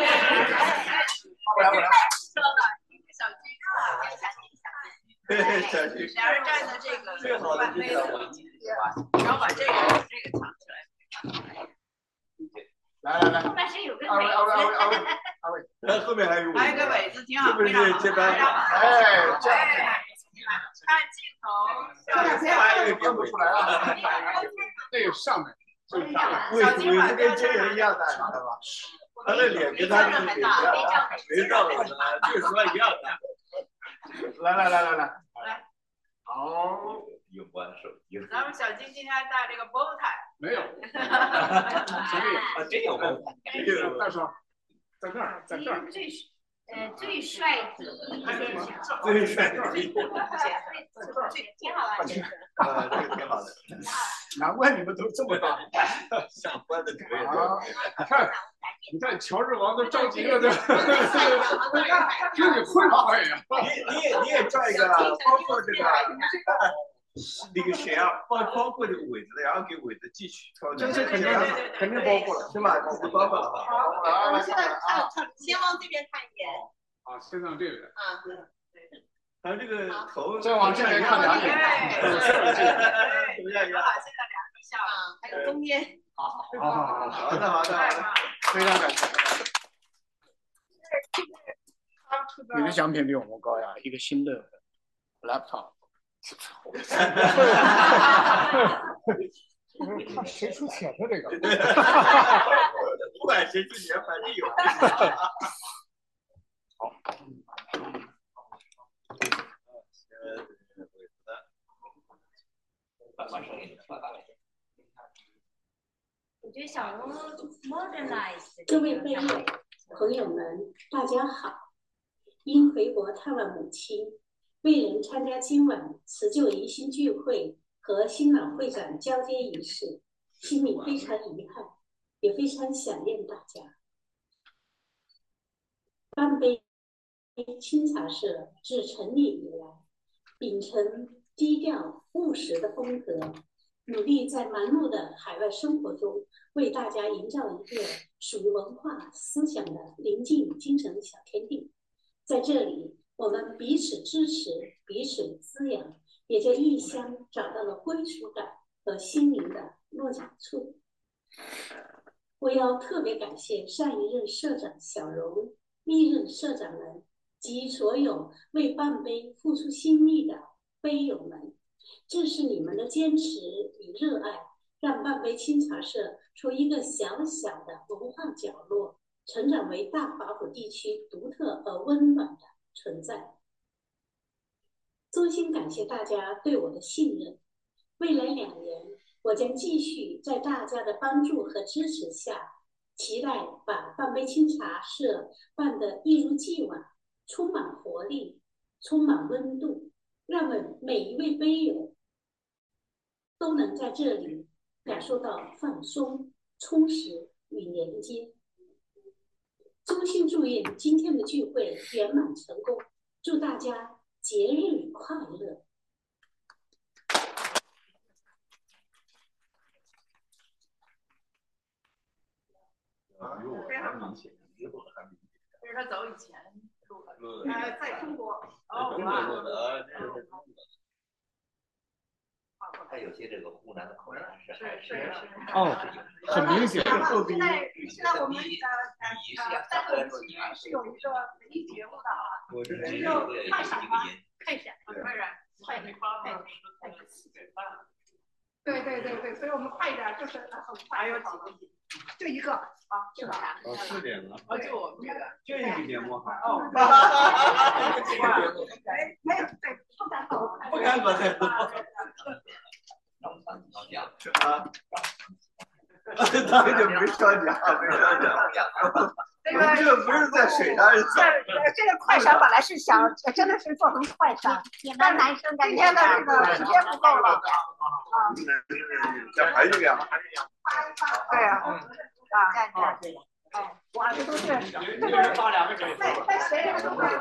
S11: 说了一个小金啊，小金，俩人站在这个半杯的位置，然后把这个抢起来。
S14: 来，
S12: 后面谁有个
S14: 二位，
S2: 然后后面还有
S11: 还有个尾子，挺好，
S2: 是不是接班人？
S14: 哎，这样。
S11: 看镜头，
S14: 看不出来啊。那个上面，
S2: 尾子跟真人一样大，知道吧？他的脸跟他的脸一样，没照尾的，这个说一样的。
S14: 来，好。
S10: 用完手机。
S11: 咱们小金今天戴这个 bow tie。
S14: 没有。
S10: 真有 bow tie。
S14: 大叔，在这儿。
S12: 最帅第一先生。
S2: 最帅第一。
S12: 挺好玩的。
S2: 这个挺好的。
S14: 难怪你们都这么大。
S2: 上班的可以。
S14: 你看乔治王都着急了，对吧？听你会话呀。
S2: 你也照一个，包括这个那个谁啊，包括这个尾子的，然后给尾子寄去。
S14: 这肯定包括了，
S2: 是吧？这包括了。
S17: 好，我们现在先往这边看一眼。
S14: 啊，先上这边。
S17: 啊，对。
S2: 他这个头
S14: 再往这边看2眼。
S11: 怎么样？现在2个笑，
S17: 还有中间。
S14: 好
S2: 的，
S14: 非常感谢。你的奖品比我们高呀，一个新的 laptop。看谁出钱的这个。
S2: 不管谁出钱，反正有。
S14: 好。
S12: 我觉得小龙 modernize。
S18: 各位会友朋友们，大家好！因回国探望母亲，未能参加今晚辞旧迎新聚会和新老会长交接仪式，心里非常遗憾，也非常想念大家。半杯清茶社自成立以来，秉承低调务实的风格，努力在忙碌的海外生活中为大家营造一个属于文化思想的宁静精神小天地。在这里，我们彼此支持，彼此滋养，也在异乡找到了归属感和心灵的落脚处。我要特别感谢上一任社长小荣、历任社长们及所有为半杯付出心力的杯友们。正是你们的坚持与热爱， 让半杯清茶社从一个小小的文化角落，成长为大华府地区独特而温暖的存在。衷心感谢大家对我的信任。未来2年，我将继续在大家的帮助和支持下，期待把半杯清茶社办得一如既往，充满活力，充满温度，让我们每一位杯友都能在这里感受到放松、充实与连接。衷心祝愿今天的聚会圆满成功，祝大家节日快乐！
S10: 比我还明显，比我还明显。
S11: 这是他走以前录的。
S1: 在中国。
S3: 哦，中国录的啊，这是中国的。他有些这个湖南的口音是
S1: 哦，
S3: 很明显。
S1: 现在我们3个人起是有一个文艺节目的啊，就快闪吧，快闪，对，所以我们快一点，就是很快。还有几个？就一个啊，是吧
S2: ？4点了。
S11: 就我们这个，
S2: 就一个节目哈。
S1: 哦。没有，对，不敢走，
S2: 不敢走太多。啊。这就没上讲，这个不是在水上走。
S1: 这个快闪本来是想真的是做成快闪，但男生今天的这个时间不够了啊。
S2: 这还是两个。
S1: 对啊，哇，这都是这个发2个水在谁的都会。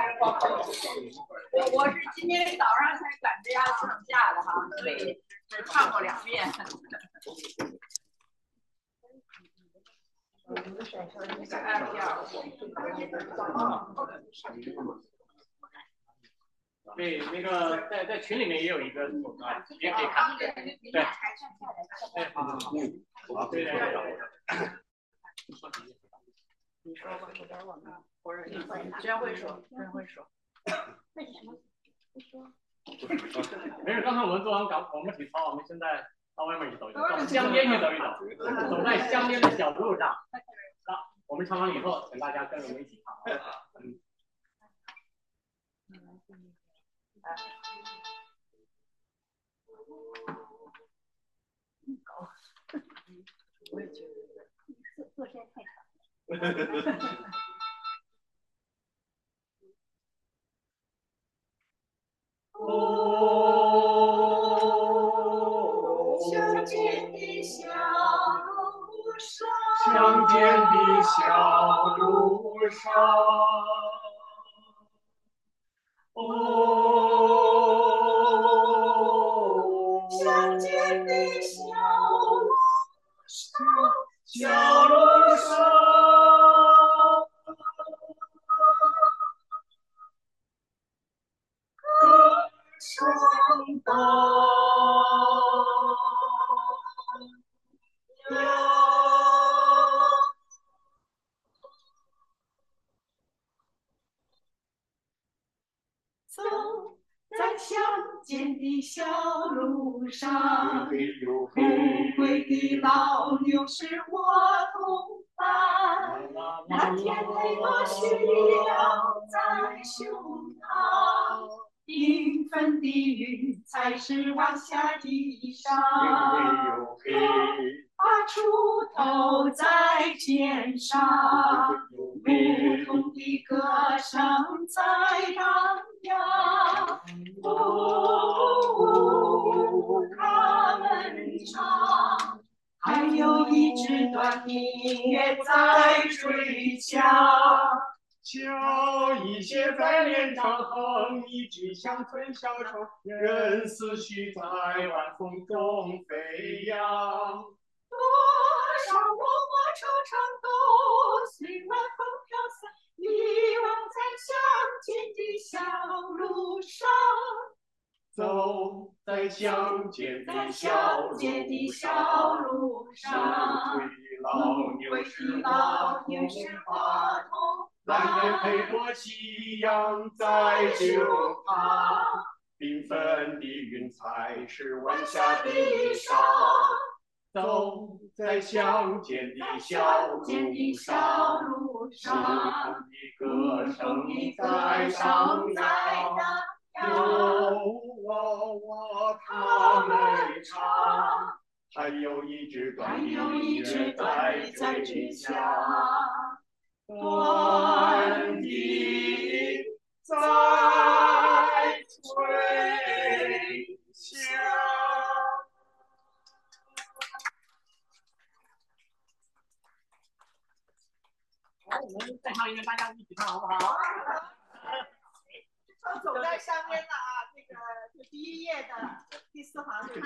S11: 我是今天早上才赶着要请假的哈，所以只唱过2遍。
S19: 对，那个在群里面也有一个啊，也可以看。对，对，好，对对。
S11: 你说吧，有点晚了，或者你真会说，真会说。
S12: 为什么不说？
S19: 没事，刚才我们做完我们体操，我们现在到外面去走一走，到乡间去走一走，走在乡间的小路上。我们唱完以后，请大家跟着我们一起唱。
S11: 我也觉得
S12: 做时间太长。
S13: 乡间的小路上，
S19: 乡间的小路上，
S13: 乡间的小路上，
S19: 小路上，
S13: 歌声荡漾。走在乡间的小路上，不归的老牛是我同伴，蓝天配朵需要在胸膛，缤纷的云彩是晚霞的裳，把锄头在肩上，牧童的歌声在荡漾，他们唱，还有一支短笛乐在吹响，
S19: 叫一些在脸上哼一句乡村小唱，任思绪在晚风中飞扬。
S13: 多少我惆怅都随晚风飘散，遗忘在乡间的小路上。
S19: 走在乡间的
S13: 小路上，
S19: 归的老牛是花童，蓝天配朵夕阳在酒旁，缤纷的云彩是晚霞的衣裳，
S13: 走在乡间的小路上，歌声在上扬，有我他们唱，还有一支短笛在吹响，短笛在吹响。
S19: 好，我们再唱一遍，大家一起唱好不好？
S7: 走在下面的啊，这个就第一页的第4行就是。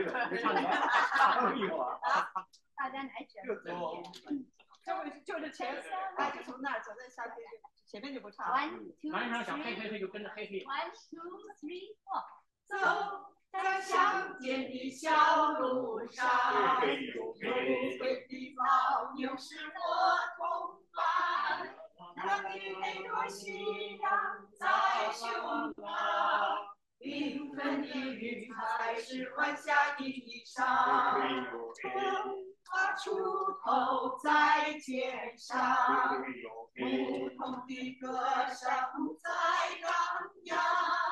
S12: 大家来选。
S7: 就是前3，哎，就从那儿走在下面，前面就不唱了。
S19: 晚上小嘿嘿嘿就跟着嘿嘿。
S12: 1 2 3 4。
S13: 走在乡间的小路上，有黑的老牛是我同伴，那里那朵夕阳在胸膛，缤纷的云彩是晚霞的衣裳，它出头在肩上，不同的歌声在荡漾。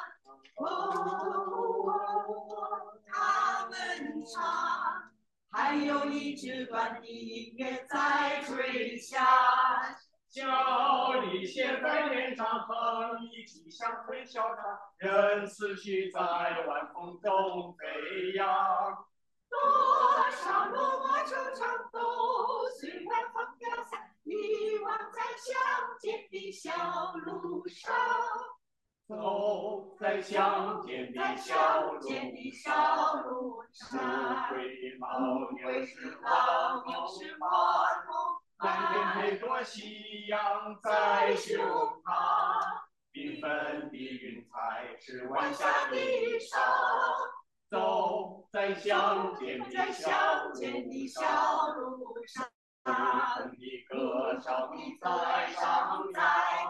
S13: 他们唱，还有一支短笛音乐在吹响。
S19: 小李写在脸上，哼一起像吹小唱，任思绪在晚风中飞扬。
S13: 多少落寞惆怅都随晚风飘散，遗忘在乡间的小路上。
S19: 走在乡间的小路上，会老牛是我同伴，那朵夕阳在胸膛，缤纷的云彩是晚霞的衣裳。走在乡间的小路上，你歌声在上在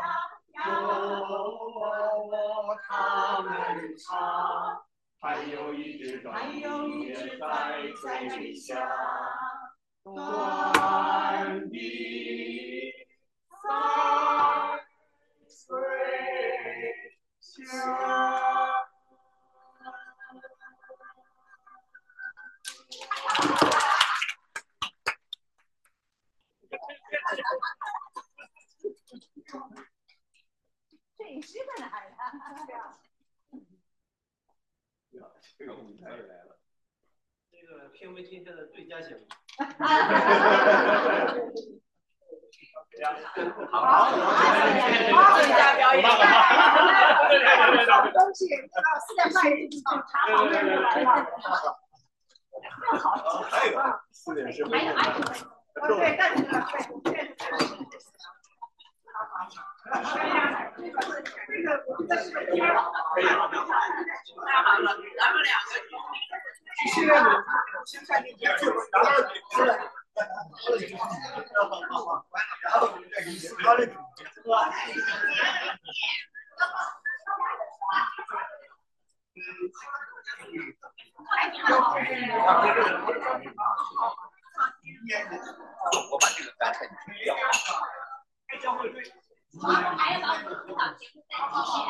S19: 他们唱，还有一支短笛在吹响，短笛在吹响。
S12: 这是个哪儿的？
S2: 这个舞台也来了。
S20: 这个片尾今天的最佳节目。
S7: 好，最佳表演。东西4点半就知道，茶房的人来了。更好。
S2: 还有4点是。
S7: 对，但是对。这个我们的是太好了，
S11: 咱们两个。
S7: 是啊，现在你别去，然后